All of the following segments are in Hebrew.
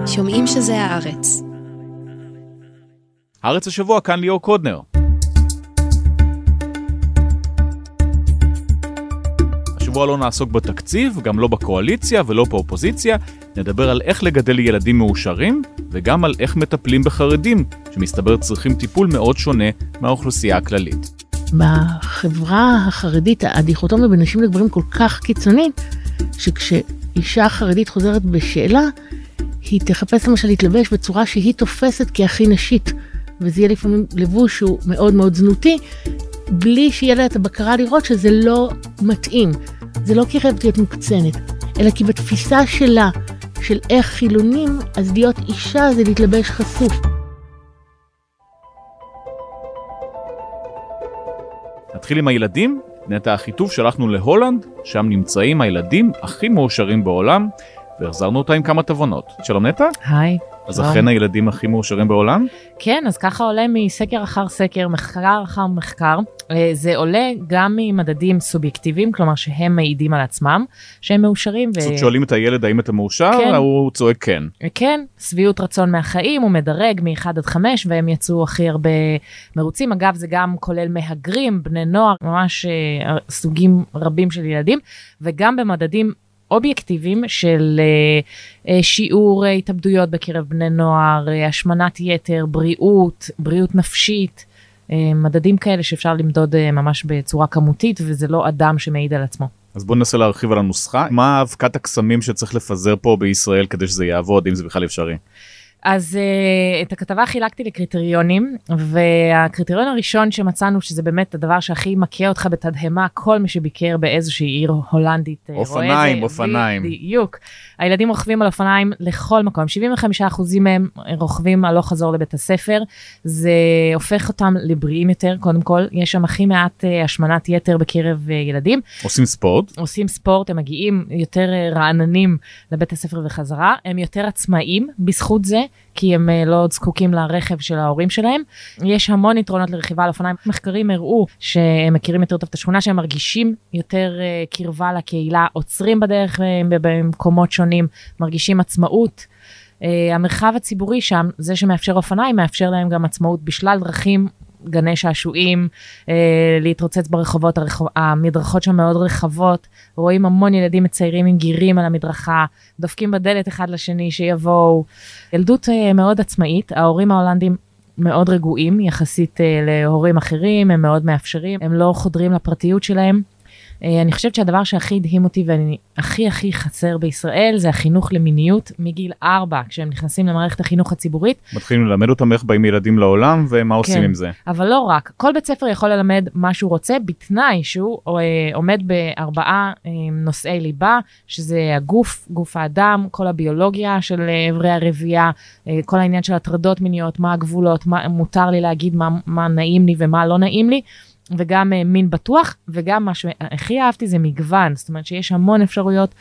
שומעים שזה הארץ. הארץ השבוע, כאן ליאור קודנר. השבוע לא נעסוק בתקציב, גם לא בקואליציה ולא באופוזיציה. נדבר על איך לגדל ילדים מאושרים, וגם על איך מטפלים בחרדים, שמסתבר צריכים טיפול מאוד שונה מהאוכלוסייה הכללית. בחברה החרדית, הדיכוטומיה בין נשים לגברים כל כך קיצונית, שכשאישה חרדית חוזרת בשאלה, היא תחפש למשל להתלבש בצורה שהיא תופסת כהכי נשית, וזה יהיה לפעמים לבוש שהוא מאוד מאוד זנותי, בלי שיהיה לה את הבקרה לראות שזה לא מתאים. זה לא כי חייבת להיות מוקצנת, אלא כי בתפיסה שלה, של איך חילונים, אז להיות אישה זה להתלבש חשוף. נתחיל עם הילדים. נטע החיטוב שלחנו להולנד, שם נמצאים הילדים הכי מאושרים בעולם, והחזרנו אותה עם כמה תובנות. שלום נטע. היי. אז אכן הילדים הכי מאושרים בעולם? כן, אז ככה עולה מסקר אחר סקר, מחקר אחר מחקר. זה עולה גם ממדדים סובייקטיביים, כלומר שהם מעידים על עצמם, שהם מאושרים. זאת שואלים את הילד האם אתה מאושר, כן. הוא צועק כן. כן, סביעות רצון מהחיים, הוא מדרג מ-1 עד 5, והם יצאו הכי הרבה מרוצים. אגב, זה גם כולל מהגרים, בני נוער, ממש סוגים רבים של ילדים, וגם במדדים אובייקטיביים של שיעור התאבדויות בקרב בני נוער, השמנת יתר, בריאות נפשית, מדדים כאלה שאפשר למדוד ממש בצורה כמותית, וזה לא אדם שמעיד על עצמו. אז בואו ננסה להרחיב על הנוסחה. מה אבקת הקסמים שצריך לפזר פה בישראל כדי שזה יעבוד, אם זה בכלל אפשרי? אז את הכתבה חילקתי לקריטריונים, והקריטריון הראשון שמצאנו שזה באמת הדבר שהכי מכה אותך בתדהמה, כל מי שביקר באיזושהי עיר הולנדית אופניים. בדיוק. הילדים רוכבים על אופניים לכל מקום, 75% מהם רוכבים הלוך חזור לבית הספר, זה הופך אותם לבריאים יותר, קודם כל, יש שם הכי מעט השמנת יתר בקרב ילדים. עושים ספורט, הם מגיעים יותר רעננים לבית הספר וחזרה, הם יותר עצמאיים בזכות זה, כי הם לא עוד זקוקים לרכב של ההורים שלהם. יש המון יתרונות לרכיבה על אופניים. מחקרים הראו שהם מכירים יותר טוב את השכונה, שהם מרגישים יותר קרבה לקהילה, עוצרים בדרך במקומות שונים, מרגישים עצמאות. המרחב הציבורי שם, זה שמאפשר אופניים, מאפשר להם גם עצמאות בשלל דרכים, גני שעשועים, להתרוצץ ברחובות, המדרכות שם מאוד רחבות, רואים המון ילדים מציירים עם גירים על המדרכה, דופקים בדלת אחד לשני שיבואו, ילדות מאוד עצמאית, ההורים ההולנדים מאוד רגועים, יחסית להורים אחרים, הם מאוד מאפשרים, הם לא חודרים לפרטיות שלהם. אני חושבת שהדבר שהכי הדהים אותי ואני הכי חסר בישראל זה החינוך למיניות מגיל 4, כשהם נכנסים למערכת החינוך הציבורית. מתחילים ללמד אותם איך באים ילדים לעולם ומה עושים עם זה. אבל לא רק, כל בית ספר יכול ללמד מה שהוא רוצה, בתנאי שהוא עומד ב4 נושאי ליבה, שזה הגוף, גוף האדם, כל הביולוגיה של עברי הרבייה, כל העניין של הטרדות מיניות, מה הגבולות, מה מותר לי להגיד, מה נעים לי ומה לא נעים לי. וגם מין בטוח, וגם מה שהכי אהבתי זה מגוון, זאת אומרת שיש המון אפשרויות,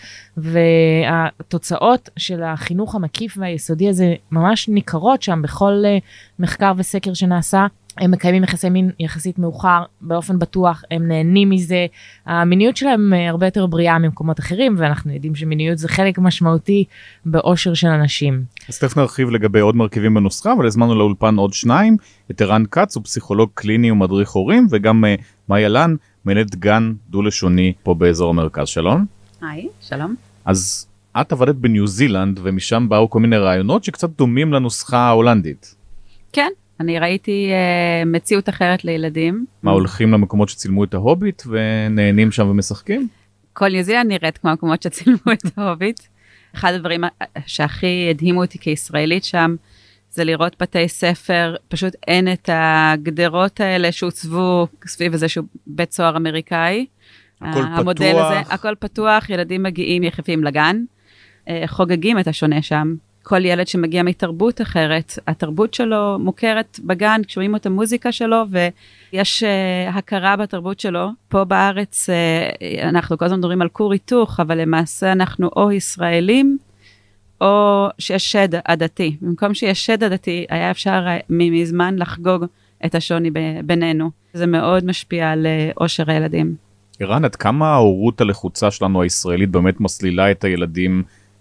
והתוצאות של החינוך המקיף והיסודי הזה ממש ניכרות שם בכל מחקר וסקר שנעשה, הם מקיימים יחסי מין יחסית מאוחר, באופן בטוח, הם נהנים מזה, המיניות שלהם הרבה יותר בריאה ממקומות אחרים, ואנחנו יודעים שמיניות זה חלק משמעותי באושר של אנשים. אז תכף נרחיב לגבי עוד מרכיבים בנוסחה, אבל הזמנו לאולפן עוד 2, את ערן כץ, הוא פסיכולוג קליני ומדריך הורים, וגם מאיה לן, מנהלת גן דו-לשוני פה באזור המרכז. שלום. היי, שלום. אז את עבדת בניו זילנד, ומשם באו כל מיני רעיונות שקצת דומים לנוסחה ההולנדית. כן. אני ראיתי מציאות אחרת לילדים. מה, הולכים למקומות שצילמו את ההוביט ונהנים שם ומשחקים? כל ניו זילנד נראית כמו המקומות שצילמו את ההוביט. אחד הדברים שהכי הדהימו אותי כישראלית שם, זה לראות בתי ספר, פשוט אין את הגדרות האלה שהוצבו סביב איזשהו בית סוהר אמריקאי. הכל המודל פתוח. הזה, הכל פתוח, ילדים מגיעים יחפים לגן, חוגגים את השונה שם. כל ילד שמגיע מתרבות אחרת, התרבות שלו מוכרת בגן, כשומעים את המוזיקה שלו, ויש הכרה בתרבות שלו. פה בארץ, אנחנו כל הזמן מדברים על כור היתוך, אבל למעשה אנחנו או ישראלים, או שיש שד עדתי. במקום שיש שד עדתי, היה אפשר מזמן לחגוג את השוני בינינו. זה מאוד משפיע על אושר הילדים. ערן, עד כמה ההורות הלחוצה שלנו הישראלית באמת מסלילה את הילדים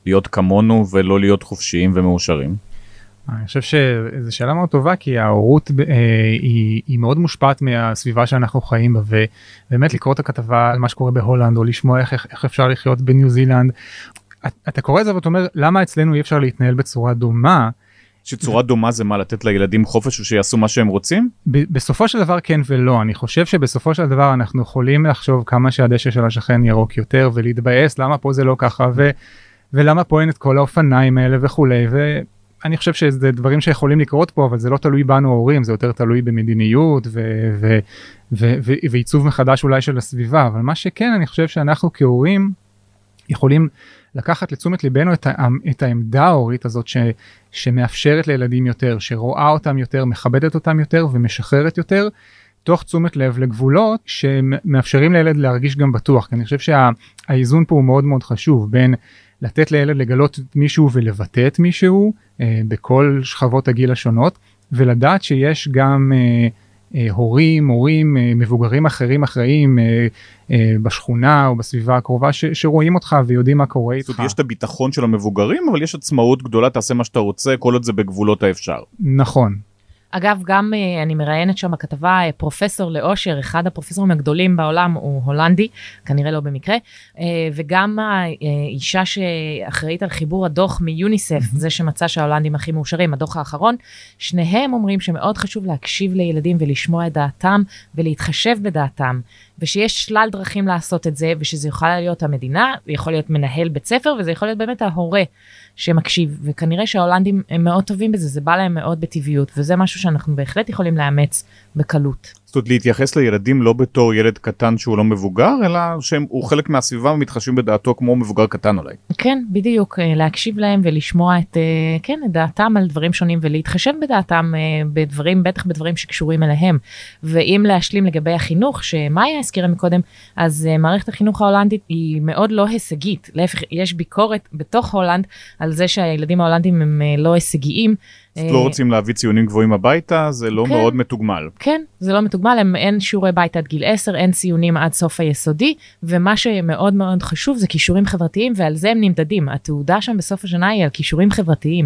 להיות כמונו ולא להיות חופשיים ומאושרים? אני חושב שזו שאלה מאוד טובה, כי ההורות היא מאוד מושפעת מהסביבה שאנחנו חיים בה, ובאמת לקרוא את הכתבה על מה שקורה בהולנד, או לשמוע איך אפשר לחיות בניו זילנד. אתה קורא את זה ואתה אומר, למה אצלנו אי אפשר להתנהל בצורה דומה? שצורה דומה זה מה, לתת לילדים חופש או שיעשו מה שהם רוצים? בסופו של דבר כן ולא. אני חושב שבסופו של דבר אנחנו יכולים לחשוב כמה שהדשא של השכן ירוק יותר, ולהתבאס למה פה זה לא ככה, ולמה פה אין את כל האופניים האלה וכולי, אני חושב שזה דברים שיכולים לקרות פה, אבל זה לא תלוי בנו ההורים, זה יותר תלוי במדיניות ועיצוב מחדש אולי של הסביבה. אבל מה שכן, אני חושב שאנחנו כהורים יכולים לקחת לתשומת ליבנו את העמדה ההורית הזאת שמאפשרת לילדים יותר, שרואה אותם יותר, מכבדת אותם יותר ומשחררת יותר, תוך תשומת לב לגבולות שמאפשרים לילד להרגיש גם בטוח. כי אני חושב שהאיזון פה הוא מאוד מאוד חשוב, בין לתת לילד לגלות את מישהו ולבטא את מישהו בכל שכבות הגיל השונות, ולדעת שיש גם הורים, מבוגרים אחראים בשכונה או בסביבה הקרובה שרואים אותך ויודעים מה קורה איתך. יש את הביטחון של המבוגרים, אבל יש עצמאות גדולה, תעשה מה שאתה רוצה, כל עוד זה בגבולות האפשר. נכון. אגב, גם אני מראיינת שם בכתבה פרופסור לאושר, אחד הפרופסורים הגדולים בעולם הוא הולנדי, כנראה לא במקרה, וגם האישה שאחראית על חיבור הדוח מיוניסף, זה שמצא שההולנדים הכי מאושרים, הדוח האחרון, שניהם אומרים שמאוד חשוב להקשיב לילדים ולשמוע את דעתם ולהתחשב בדעתם, ושיש שלל דרכים לעשות את זה, ושזה יכול להיות המדינה, זה יכול להיות מנהל בית ספר, וזה יכול להיות באמת ההורה שמקשיב, וכנראה שההולנדים הם מאוד טובים בזה, זה בא להם מאוד בטבעיות, וזה משהו שאנחנו בהחלט יכולים לאמץ בקלות. זאת אומרת, להתייחס לילדים לא בתור ילד קטן שהוא לא מבוגר, אלא שהוא חלק מהסביבה ומתחשבים בדעתו כמו מבוגר קטן אולי. כן, בדיוק, להקשיב להם ולשמוע את דעתם על דברים שונים, ולהתחשב בדעתם בדברים, בטח בדברים שקשורים אליהם. ואם להשלים לגבי החינוך, שמאיה הזכירה מקודם, אז מערכת החינוך ההולנדית היא מאוד לא הישגית. להפך, יש ביקורת בתוך הולנד על זה שהילדים ההולנדים הם לא הישגיים. לא רוצים להביא ציונים גבוהים הביתה, זה לא מאוד מתוגמל. כן, זה לא מתוגמל, אין שיעורי בית עד גיל 10, אין ציונים עד סוף היסודי, ומה שמאוד מאוד חשוב זה כישורים חברתיים, ועל זה הם נמדדים. התעודה שם בסוף השנה היא על כישורים חברתיים.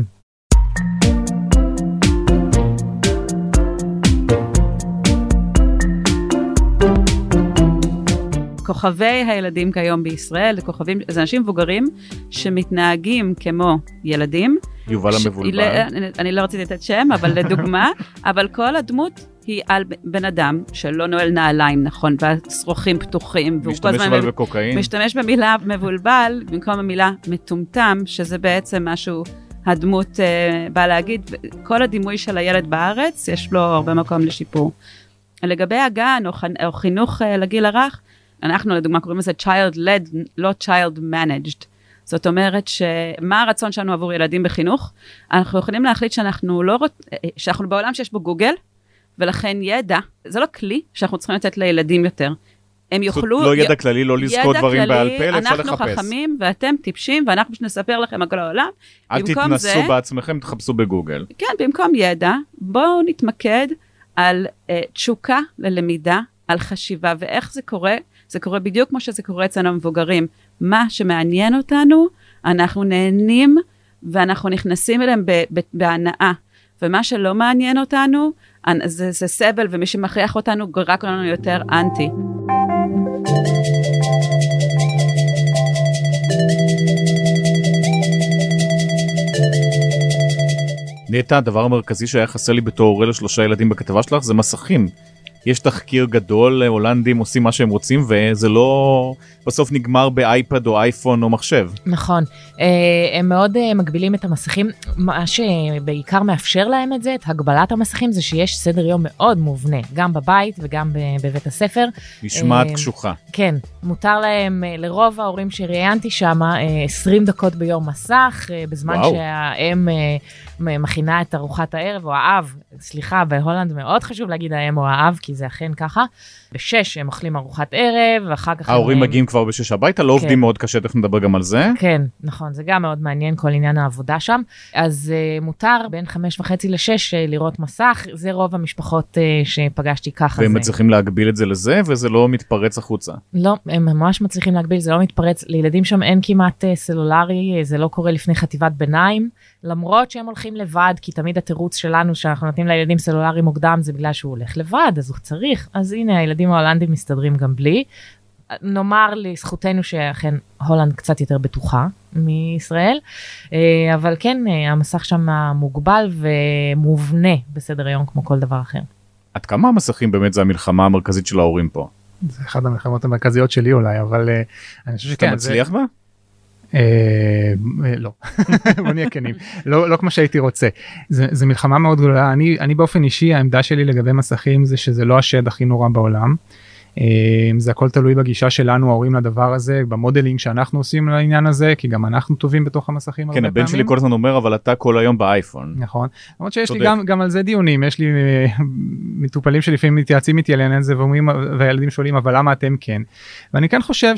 כוכבי הילדים כיום בישראל, זה אנשים מבוגרים שמתנהגים כמו ילדים. יובל המבולבל. אני לא רציתי לתת שם, אבל לדוגמה, אבל כל הדמות היא על בן אדם שלא נועל נעליים, נכון, והשרוכים פתוחים. משתמש אבל בקוקאין. משתמש במילה מבולבל, במקום המילה מטומטם, שזה בעצם משהו, הדמות באה להגיד, כל הדימוי של הילד בארץ, יש לו הרבה מקום לשיפור. לגבי הגן או חינוך לגיל הרך, אנחנו לדוגמה קוראים לזה child-led, לא child-managed. זאת אומרת שמה הרצון שלנו עבור ילדים בחינוך? אנחנו יכולים להחליט שאנחנו בעולם שיש בו גוגל, ולכן ידע, זה לא כלי שאנחנו צריכים לתת לילדים יותר. הם יוכלו... לא ידע כללי, לא לזכות דברים בעל פה, אפשר לחפש. אנחנו חכמים ואתם טיפשים, ואנחנו נספר לכם על כל העולם. אל תתנסו בעצמכם, תחפשו בגוגל. כן, במקום ידע, בואו נתמקד על תשוקה ללמידה, על חשיבה, ואיך זה קורה? זה קורה בדיוק כמו שזה קורה אצלנו מבוגרים. מה שמעניין אותנו, אנחנו נהנים, ואנחנו נכנסים אליהם בהנאה. ומה שלא מעניין אותנו, זה סבל, ומי שמכריח אותנו, רק לנו יותר אנטי. נטע, הדבר המרכזי שהיה חסר לי בתור הורה ל3 ילדים בכתבה שלך, זה מסכים. יש תחקיר גדול, הולנדים עושים מה שהם רוצים, וזה לא בסוף נגמר באייפד או אייפון או מחשב. נכון, הם מאוד מגבילים את המסכים, מה שבעיקר מאפשר להם את זה, את הגבלת המסכים, זה שיש סדר יום מאוד מובנה, גם בבית וגם בבית הספר. משמעת קשוחה. כן, מותר להם, לרוב ההורים שראיינתי שם, 20 דקות ביום מסך, בזמן שהאם מכינה את ארוחת הערב, או האב, סליחה, בהולנד מאוד חשוב להגיד האם או האב, כי זה אכן ככה. ב6 הם אוכלים ארוחת ערב, ואחר כך... ההורים מגיעים כבר כבר בשש הביתה, לא עובדים מאוד קשה, תכף נדבר גם על זה. כן, נכון, זה גם מאוד מעניין, כל עניין העבודה שם. אז מותר בין 5:30 ל-6 לראות מסך, זה רוב המשפחות שפגשתי ככה. והם מצליחים להגביל את זה לזה, וזה לא מתפרץ החוצה. לא, הם ממש מצליחים להגביל, זה לא מתפרץ. לילדים שם אין כמעט סלולרי, זה לא קורה לפני חטיבת ביניים, למרות שהם הולכים לבד, כי תמיד התירוץ שלנו שאנחנו נותנים לילדים סלולרי מוקדם, זה בגלל שהוא הולך לבד, אז הוא צריך. אז הנה, הילדים ההולנדים מסתדרים גם בלי. נאמר לזכותנו שאכן הולנד קצת יותר בטוחה מישראל, אבל כן, המסך שם מוגבל ומובנה בסדר היום כמו כל דבר אחר. עד כמה המסכים באמת זה המלחמה המרכזית של ההורים פה? זה אחד המלחמות המרכזיות שלי אולי, אבל אני חושב שכן. אתה מצליח בה? לא, בוא נהיה כנים, לא כמו שהייתי רוצה. זה מלחמה מאוד גדולה. אני באופן אישי, העמדה שלי לגבי מסכים זה שזה לא השד הכי נורא בעולם. זה הכל תלוי בגישה שלנו, ההורים לדבר הזה, במודלינג שאנחנו עושים לעניין הזה, כי גם אנחנו טובים בתוך המסכים. כן, הבן שלי כל הזמן אומר, אבל אתה כל היום באייפון. נכון, למרות שיש לי גם על זה דיונים, יש לי מטופלים שלפעמים מתייעצים איתי על העניין הזה, והילדים שואלים, אבל למה אתם כן? ואני כן חושב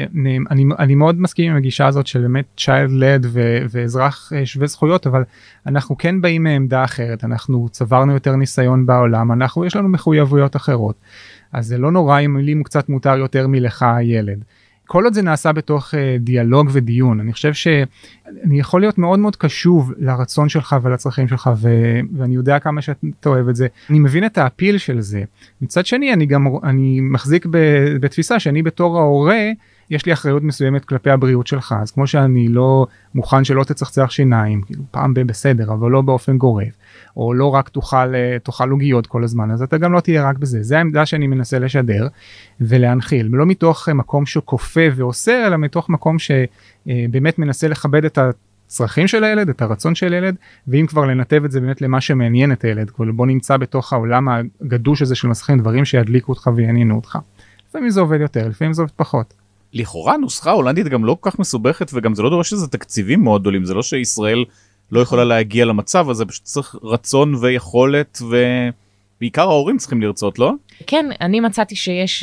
שאני מאוד מסכים עם הגישה הזאת של באמת child-led ואזרח שווה זכויות, אבל אנחנו כן באים מעמדה אחרת, אנחנו צברנו יותר ניסיון בעולם, יש לנו מחויבויות אחרות. אז זה לא נורא אם לי קצת מותר יותר מלך הילד. כל עוד זה נעשה בתוך דיאלוג ודיון, אני חושב שאני יכול להיות מאוד מאוד קשוב לרצון שלך ולצרכים שלך, ואני יודע כמה שאתה אוהב את זה. אני מבין את האפיל של זה. מצד שני, אני מחזיק בתפיסה שאני בתור ההורה, יש לי אחריות מסוימת כלפי הבריאות שלך, אז כמו שאני לא מוכן שלא תצחצח שיניים, כאילו פעם בסדר, אבל לא באופן גורף, או לא רק תאכל עוגיות כל הזמן, אז אתה גם לא תהיה רק בזה. זה העמדה שאני מנסה לשדר ולהנחיל, לא מתוך מקום שכופה ועושה, אלא מתוך מקום שבאמת מנסה לכבד את הצרכים של הילד, את הרצון של הילד, ואם כבר לנתב את זה באמת למה שמעניין את הילד, בוא נמצא בתוך העולם הגדוש הזה של מסכים, דברים שידליקו אותך ויעניינו אותך. לפעמים זה עובד יותר, לפעמים זה עובד פחות. לכאורה נוסחה הולנדית גם לא כל כך מסובכת, וגם זה לא דורש שזה תקציבים מאוד גדולים, זה לא שישראל לא יכולה להגיע למצב הזה, פשוט צריך רצון ויכולת, ובעיקר ההורים צריכים לרצות, לא? כן, אני מצאתי שיש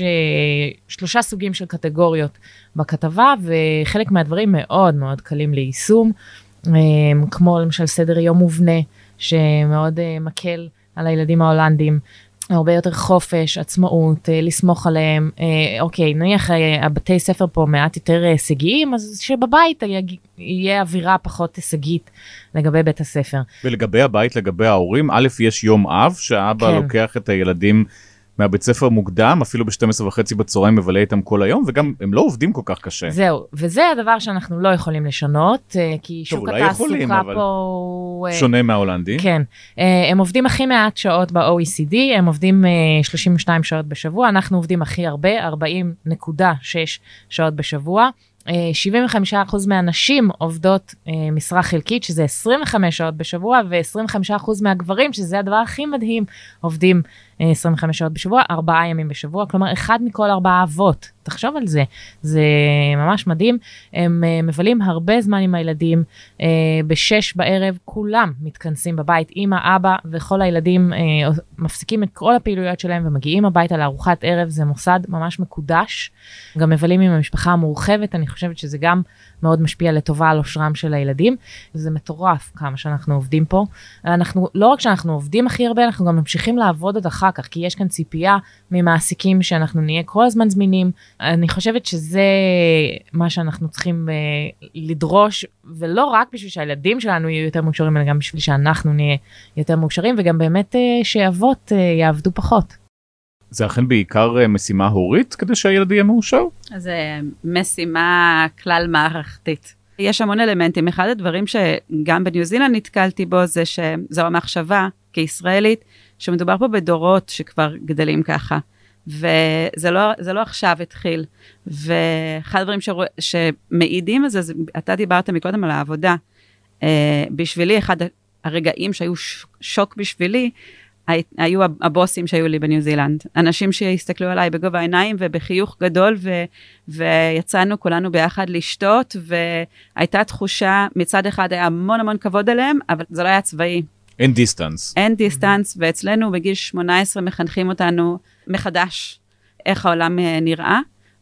3 סוגים של קטגוריות בכתבה, וחלק מהדברים מאוד מאוד קלים ליישום, כמו למשל סדר יום מובנה, שמאוד מקל על הילדים ההולנדים, הרבה יותר חופש, עצמאות, לסמוך עליהם. אוקיי, נניח הבתי ספר פה מעט יותר הישגיים, אז שבבית יהיה אווירה פחות הישגית לגבי בית הספר. ולגבי הבית, לגבי ההורים, א', יש יום אב, שהאבא לוקח את הילדים מהבית ספר מוקדם, אפילו ב-12:30 בצהריים מבלה איתם כל היום, וגם הם לא עובדים כל כך קשה. זהו, וזה הדבר שאנחנו לא יכולים לשנות, כי שוק התעסוקה פה... שונה מההולנדי. כן, הם עובדים הכי מעט שעות ב-OECD, הם עובדים 32 שעות בשבוע, אנחנו עובדים הכי הרבה, 40.6 שעות בשבוע. 75% מהנשים עובדות משרה חלקית, שזה 25 שעות בשבוע, ו-25% מהגברים, שזה הדבר הכי מדהים, עובדים 25 שעות בשבוע, 4 ימים בשבוע, כלומר 1 מכל 4 אבות, תחשוב על זה, זה ממש מדהים, הם מבלים הרבה זמן עם הילדים, ב-6 בערב כולם מתכנסים בבית, אמא, אבא וכל הילדים מפסיקים את כל הפעילויות שלהם ומגיעים הביתה לארוחת ערב, זה מוסד ממש מקודש, גם מבלים עם המשפחה המורחבת, אני חושבת שזה גם מאוד משפיע לטובה על אושרם של הילדים, וזה מטורף כמה שאנחנו עובדים פה, לא רק שאנחנו עובדים הכי הרבה, אנחנו גם ממשיכים לעבוד עוד אחר כך, כי יש כאן ציפייה ממעסיקים שאנחנו נהיה כל הזמן זמינים, אני חושבת שזה מה שאנחנו צריכים לדרוש, ולא רק בשביל שהילדים שלנו יהיו יותר מאושרים, אלא גם בשביל שאנחנו נהיה יותר מאושרים, וגם באמת שאבות יעבדו פחות. זה אכן בעיקר משימה הורית כדי שהילד יהיה מאושר? זה משימה כלל מערכתית. יש המון אלמנטים. אחד הדברים שגם בניו זילנד נתקלתי בו, זה שזו המחשבה כישראלית, שמדובר פה בדורות שכבר גדלים ככה. וזה לא עכשיו התחיל. ואחד הדברים שמעידים על זה, אתה דיברת מקודם על העבודה. בשבילי, אחד הרגעים שהיו שוק בשבילי, היו הבוסים שהיו לי בניו זילנד. אנשים שהסתכלו עליי בגובה העיניים ובחיוך גדול, ויצאנו כולנו ביחד לשתות, והייתה תחושה, מצד אחד היה המון המון כבוד עליהם, אבל זה לא היה צבאי. אין דיסטנס. אין דיסטנס, ואצלנו בגיל 18 מחנכים אותנו מחדש איך העולם נראה,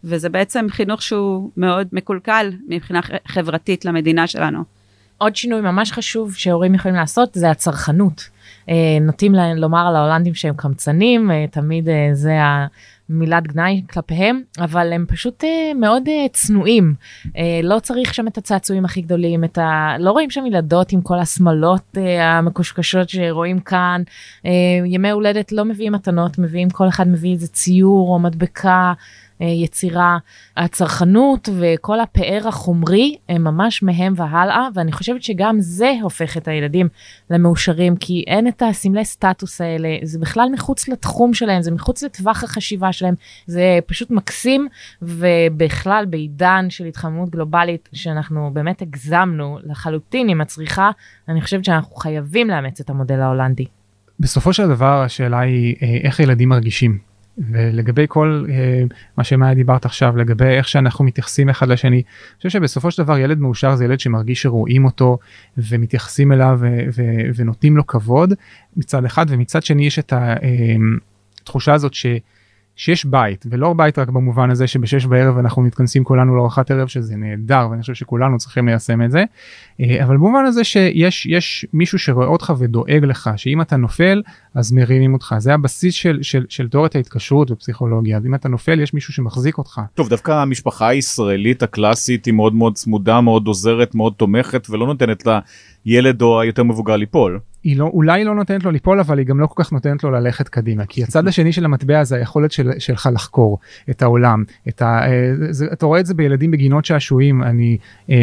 וזה בעצם חינוך שהוא מאוד מקולקל מבחינה חברתית למדינה שלנו. עוד שינוי ממש חשוב שהורים יכולים לעשות זה הצרכנות. נוטים לומר על ההולנדים שהם קמצנים, תמיד זה מילת גנאי כלפיהם, אבל הם פשוט מאוד צנועים. לא צריך שם את הצעצועים הכי גדולים, לא רואים שם ילדות עם כל השמלות המקושקשות שרואים כאן. ימי הולדת לא מביאים מתנות, כל אחד מביא איזה ציור או מדבקה, יצירה. הצרכנות וכל הפאר החומרי הם ממש מהם והלאה, ואני חושבת שגם זה הופך את הילדים למאושרים, כי אין את הסמלי סטטוס האלה, זה בכלל מחוץ לתחום שלהם, זה מחוץ לטווח החשיבה שלהם, זה פשוט מקסים, ובכלל בעידן של התחממות גלובלית, שאנחנו באמת הגזמנו לחלוטין עם הצריכה, אני חושבת שאנחנו חייבים לאמץ את המודל ההולנדי. בסופו של דבר השאלה היא איך ילדים מרגישים. ולגבי כל מה שמאיה דיברת עכשיו, לגבי איך שאנחנו מתייחסים אחד לשני, אני חושב שבסופו של דבר ילד מאושר זה ילד שמרגיש שרואים אותו ומתייחסים אליו ונותנים לו כבוד מצד אחד, ומצד שני יש את התחושה הזאת שיש בית, ולא בית רק במובן הזה שבשש בערב אנחנו מתכנסים כולנו לארוחת ערב, שזה נהדר, ואני חושב שכולנו צריכים ליישם את זה, אבל במובן הזה שיש מישהו שרואה אותך ודואג לך, שאם אתה נופל, אז מרימים אותך. זה הבסיס של תיאוריית ההתקשרות בפסיכולוגיה, אז אם אתה נופל, יש מישהו שמחזיק אותך. טוב, דווקא המשפחה הישראלית הקלאסית היא מאוד מאוד צמודה, מאוד עוזרת, מאוד תומכת, ולא נותנת לילד או היותר מבוגר ליפול. אולי לא נותנת לו ליפול, אבל היא גם לא כל כך נותנת לו ללכת קדימה, כי הצד השני של המטבע זה היכולת שלך לחקור את העולם. אתה רואה את זה בילדים בגינות שעשועים, אני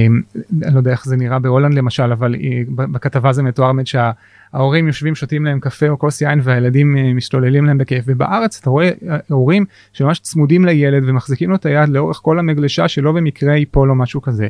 לא יודע איך זה נראה בהולנד למשל, אבל בכתבה זה מתואר ההורים יושבים, שותים להם קפה או כוס יין, והילדים משתוללים להם בכיף. ובארץ אתה רואה הורים שממש צמודים לילד ומחזיקים לו את היד לאורך כל המגלשה שלא במקרה ייפול או משהו כזה.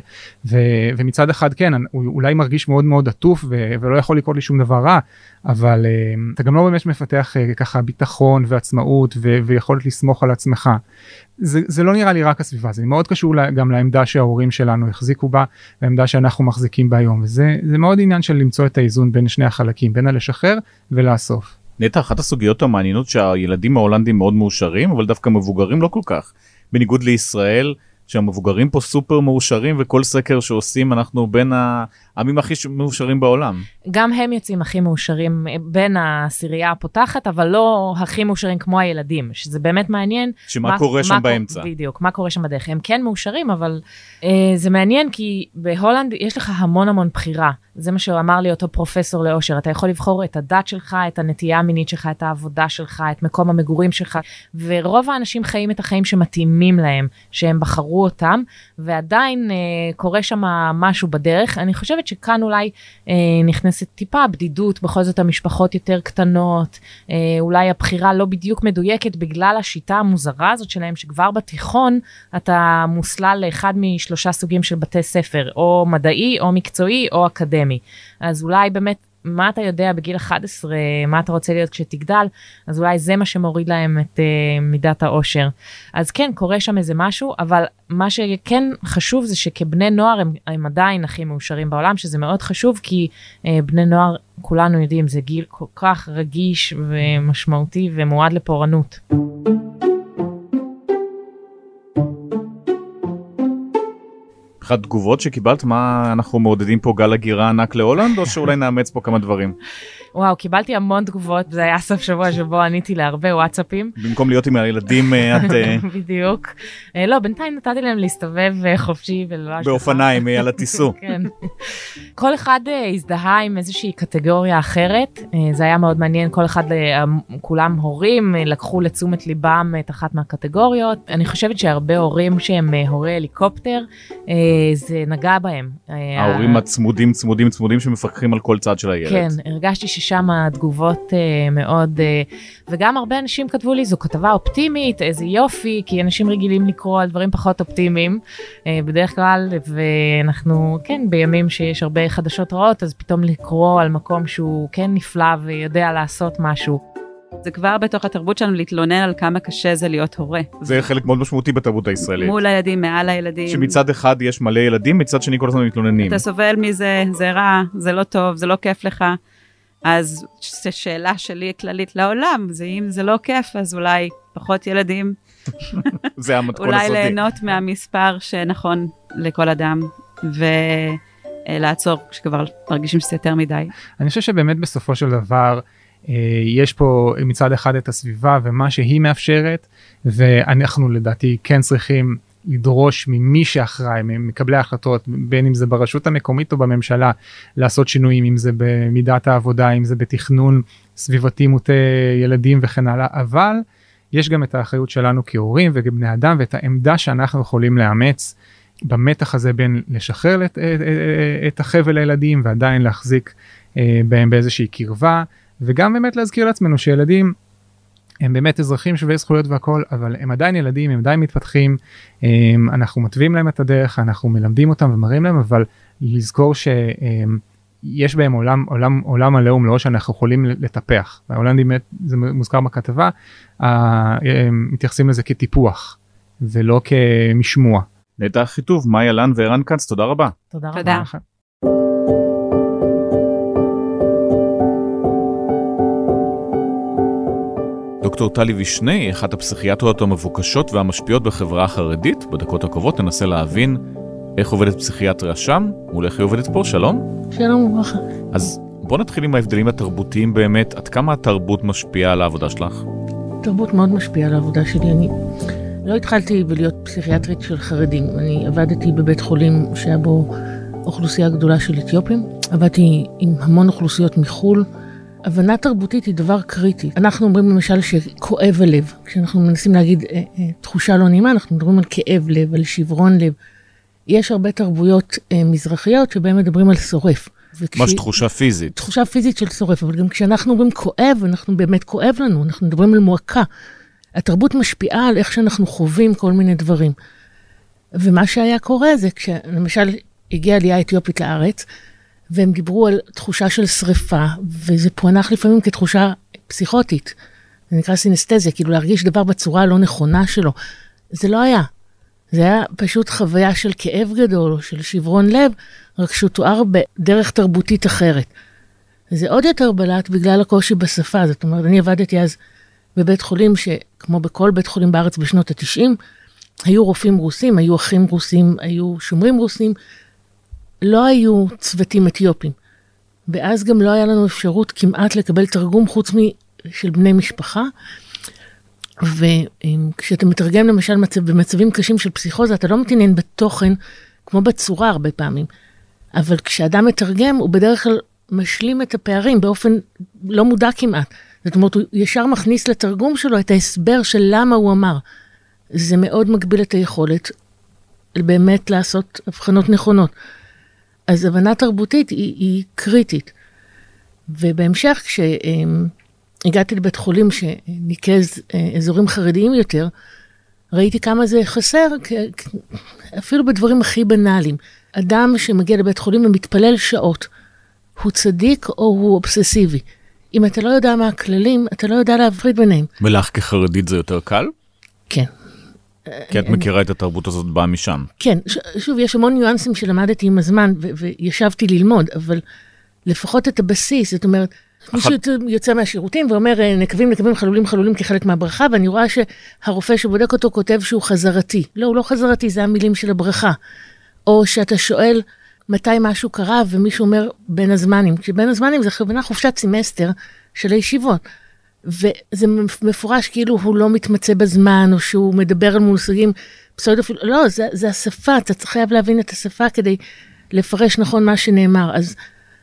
ומצד אחד כן, הוא אולי מרגיש מאוד מאוד עטוף ולא יכול לקרות לי שום דבר רע, אבל אתה גם לא באמת מפתח ככה ביטחון ועצמאות ויכולת לסמוך על עצמך. זה לא נראה לי רק הסביבה, זה מאוד קשור גם לעמדה שההורים שלנו החזיקו בה, לעמדה שאנחנו מחזיקים בה היום, וזה מאוד עניין של למצוא את האיזון בין שני החלקים, בין הלשחרר ולאסוף. נטע, אחת הסוגיות המעניינות שהילדים ההולנדים מאוד מאושרים, אבל דווקא מבוגרים לא כל כך. בניגוד לישראל, שהמבוגרים פה סופר מאושרים, וכל סקר שעושים אנחנו בין העמים הכי מאושרים בעולם. גם הם יוצאים הכי מאושרים בין העשירייה הפותחת, אבל לא הכי מאושרים כמו הילדים, שזה באמת מעניין. שמה קורה שם באמצע. בדיוק, מה קורה שם בדרך. הם כן מאושרים, אבל זה מעניין, כי בהולנד יש לך המון בחירה. זה מה שאמר לי אותו פרופסור לאושר, אתה יכול לבחור את הדת שלך, את הנטייה המינית שלך, את העבודה שלך, את מקום המגורים שלך, ורוב האנשים חיים את החיים שמתאימים להם, שהם בחרו אותם, ועדיין קורה שם משהו בדרך. אני חושבת שכאן אולי נכנסת טיפה בדידות, בכל זאת המשפחות יותר קטנות, אולי הבחירה לא בדיוק מדויקת בגלל השיטה המוזרה הזאת שלהם, שכבר בתיכון אתה מוסלל לאחד משלושה סוגים של בתי ספר, או מדעי, או מקצועי, או אקדמי. אז אולי באמת, מה אתה יודע בגיל 11, מה אתה רוצה להיות כשתגדל, אז אולי זה מה שמוריד להם את מידת האושר. אז כן, קורה שם איזה משהו, אבל מה שכן חשוב זה שכבני נוער הם עדיין הכי מאושרים בעולם, שזה מאוד חשוב, כי בני נוער, כולנו יודעים, זה גיל כל כך רגיש ומשמעותי ומועד לפורענות. אחת תגובות שקיבלת, מה אנחנו מעודדים פה גל הגירה ענק להולנד, או שאולי נאמץ פה כמה דברים? וואו, קיבלתי המון תגובות, זה היה סוף שבוע שבו עניתי להרבה וואטסאפים. במקום להיות עם הילדים, את... בדיוק. לא, בינתיים נתתי להם להסתובב חופשי ולא... באופניים, על הטיסו. כן. כל אחד הזדהה עם איזושהי קטגוריה אחרת, זה היה מאוד מעניין, כל אחד, כולם הורים, לקחו לתשומת ליבם את אחת מהקטגוריות. אני חושבת שהרבה הורים שהם הורי הליקופטר, זה נגע בהם. ההורים הצמודים שמפקחים על כל צד של הילד. כן, הרגשתי ששם התגובות מאוד, וגם הרבה אנשים כתבו לי, זו כתבה אופטימית, איזה יופי, כי אנשים רגילים לקרוא על דברים פחות אופטימיים, בדרך כלל, ואנחנו, כן, בימים שיש הרבה חדשות רעות, אז פתאום לקרוא על מקום שהוא כן נפלא ויודע לעשות משהו. זה כבר בתוך התרבות שלנו להתלונן על כמה קשה זה להיות הורה. זה חלק מאוד משמעותי בתרבות הישראלית. מול הילדים, מעל הילדים. שמצד אחד יש מלא ילדים, מצד שני כל הזמן מתלוננים. אתה סובל מזה, זה רע, זה לא טוב, זה לא כיף לך. אז זו שאלה שלי כללית לעולם, זה אם זה לא כיף, אז אולי פחות ילדים זה המתכון אולי הסודי. ליהנות מהמספר שנכון לכל אדם, ולעצור כשכבר מרגישים שזה יותר מדי. אני חושב שבאמת בסופו של דבר, יש פה מצד אחד את הסביבה ומה שהיא מאפשרת, ואנחנו לדעתי כן צריכים לדרוש ממי שאחראי, ממקבלי ההחלטות, בין אם זה ברשות המקומית או בממשלה, לעשות שינויים, אם זה במידת העבודה, אם זה בתכנון סביבתי מוטה ילדים וכן הלאה, אבל יש גם את האחריות שלנו כהורים וכבני אדם, ואת העמדה שאנחנו יכולים לאמץ במתח הזה בין לשחרר את החבל לילדים, ועדיין להחזיק בהם באיזושהי קרבה, וגם באמת להזכיר לעצמנו שילדים הם באמת אזרחים שווי זכויות והכל, אבל הם עדיין ילדים, הם עדיין מתפתחים, אנחנו מטביעים להם את הדרך, אנחנו מלמדים אותם ומראים להם, אבל לזכור שיש בהם עולם מלא ומלואו שאנחנו יכולים לטפח. העולם באמת, זה מוזכר בכתבה, מתייחסים לזה כטיפוח, ולא כמשמוע. נטע חיטוב, מאיה לן וערן כץ, תודה רבה. תודה רבה. תודה. דוקטור טלי וישני, אחת הפסיכיאטריות המבוקשות והמשפיעות בחברה החרדית, בדקות הקרובות ננסה להבין איך עובדת פסיכיאטריה שם, ואיך היא עובדת פה. שלום. שלום וברכה. אז בוא נתחיל עם ההבדלים התרבותיים באמת, עד כמה התרבות משפיעה על העבודה שלך? תרבות מאוד משפיעה על העבודה שלי. אני לא התחלתי בלהיות פסיכיאטרית של חרדים. אני עבדתי בבית חולים שהיה בו אוכלוסייה גדולה של אתיופים. עבדתי עם המון אוכלוסיות מחול. הבנה תרבותית היא דבר קריטי. אנחנו אומרים למשל שכואב הלב. כשאנחנו מנסים להגיד תחושה לא נעימה, אנחנו מדברים על כאב לב, על שברון לב. יש הרבה תרבויות מזרחיות שבהן מדברים על שורף. ממש תחושה פיזית. תחושה פיזית של שורף, אבל גם כשאנחנו אומרים כואב, אנחנו באמת כואב לנו, אנחנו מדברים על מועקה. התרבות משפיעה על איך שאנחנו חווים כל מיני דברים. ומה שהיה קורה זה כשלמשל הגיעה עלייה אתיופית לארץ, והם דיברו על תחושה של שריפה, וזה פוענח לפעמים כתחושה פסיכוטית. זה נקרא סינסטזיה, כאילו להרגיש דבר בצורה הלא נכונה שלו. זה לא היה. זה היה פשוט חוויה של כאב גדול, או של שברון לב, רק שהוא תואר בדרך תרבותית אחרת. זה עוד יותר בלט בגלל הקושי בשפה. זאת אומרת, אני עבדתי אז בבית חולים, שכמו בכל בית חולים בארץ בשנות ה-90, היו רופאים רוסים, היו אחים רוסים, היו שומרים רוסים, לא היו צוותים אתיופים. ואז גם לא היה לנו אפשרות כמעט לקבל תרגום חוץ של בני משפחה. וכשאתה מתרגם למשל במצבים קשים של פסיכוזה, אתה לא מתעניין בתוכן כמו בצורה הרבה פעמים. אבל כשאדם מתרגם, הוא בדרך כלל משלים את הפערים באופן לא מודע כמעט. זאת אומרת, הוא ישר מכניס לתרגום שלו את ההסבר של למה הוא אמר. זה מאוד מגביל את היכולת באמת לעשות הבחנות נכונות. אז הבנה תרבותית היא קריטית. ובהמשך, כשהגעתי לבית חולים שניקז אזורים חרדיים יותר, ראיתי כמה זה חסר, אפילו בדברים הכי בנאליים. אדם שמגיע לבית חולים ומתפלל שעות, הוא צדיק או הוא אובססיבי. אם אתה לא יודע מה הכללים, אתה לא יודע להפריד ביניהם. ולך כחרדית זה יותר קל? כן. כי את מכירה את התרבות הזאת באה משם. כן, שוב, יש המון ניואנסים שלמדתי עם הזמן, וישבתי ללמוד, אבל לפחות את הבסיס, זאת אומרת, מישהו יוצא מהשירותים ואומר, נקבים, חלולים כחלק מהברכה, ואני רואה שהרופא שבודק אותו כותב שהוא חזרתי. לא, הוא לא חזרתי, זה המילים של הברכה. או שאתה שואל מתי משהו קרה, ומישהו אומר בין הזמנים. כשבין הזמנים זה כוונה חופשת סמסטר של הישיבות. וזה מפורש כאילו הוא לא מתמצא בזמן, או שהוא מדבר על מושגים פסאודו, לא, זה השפה, אתה חייב להבין את השפה כדי לפרש נכון מה שנאמר. אז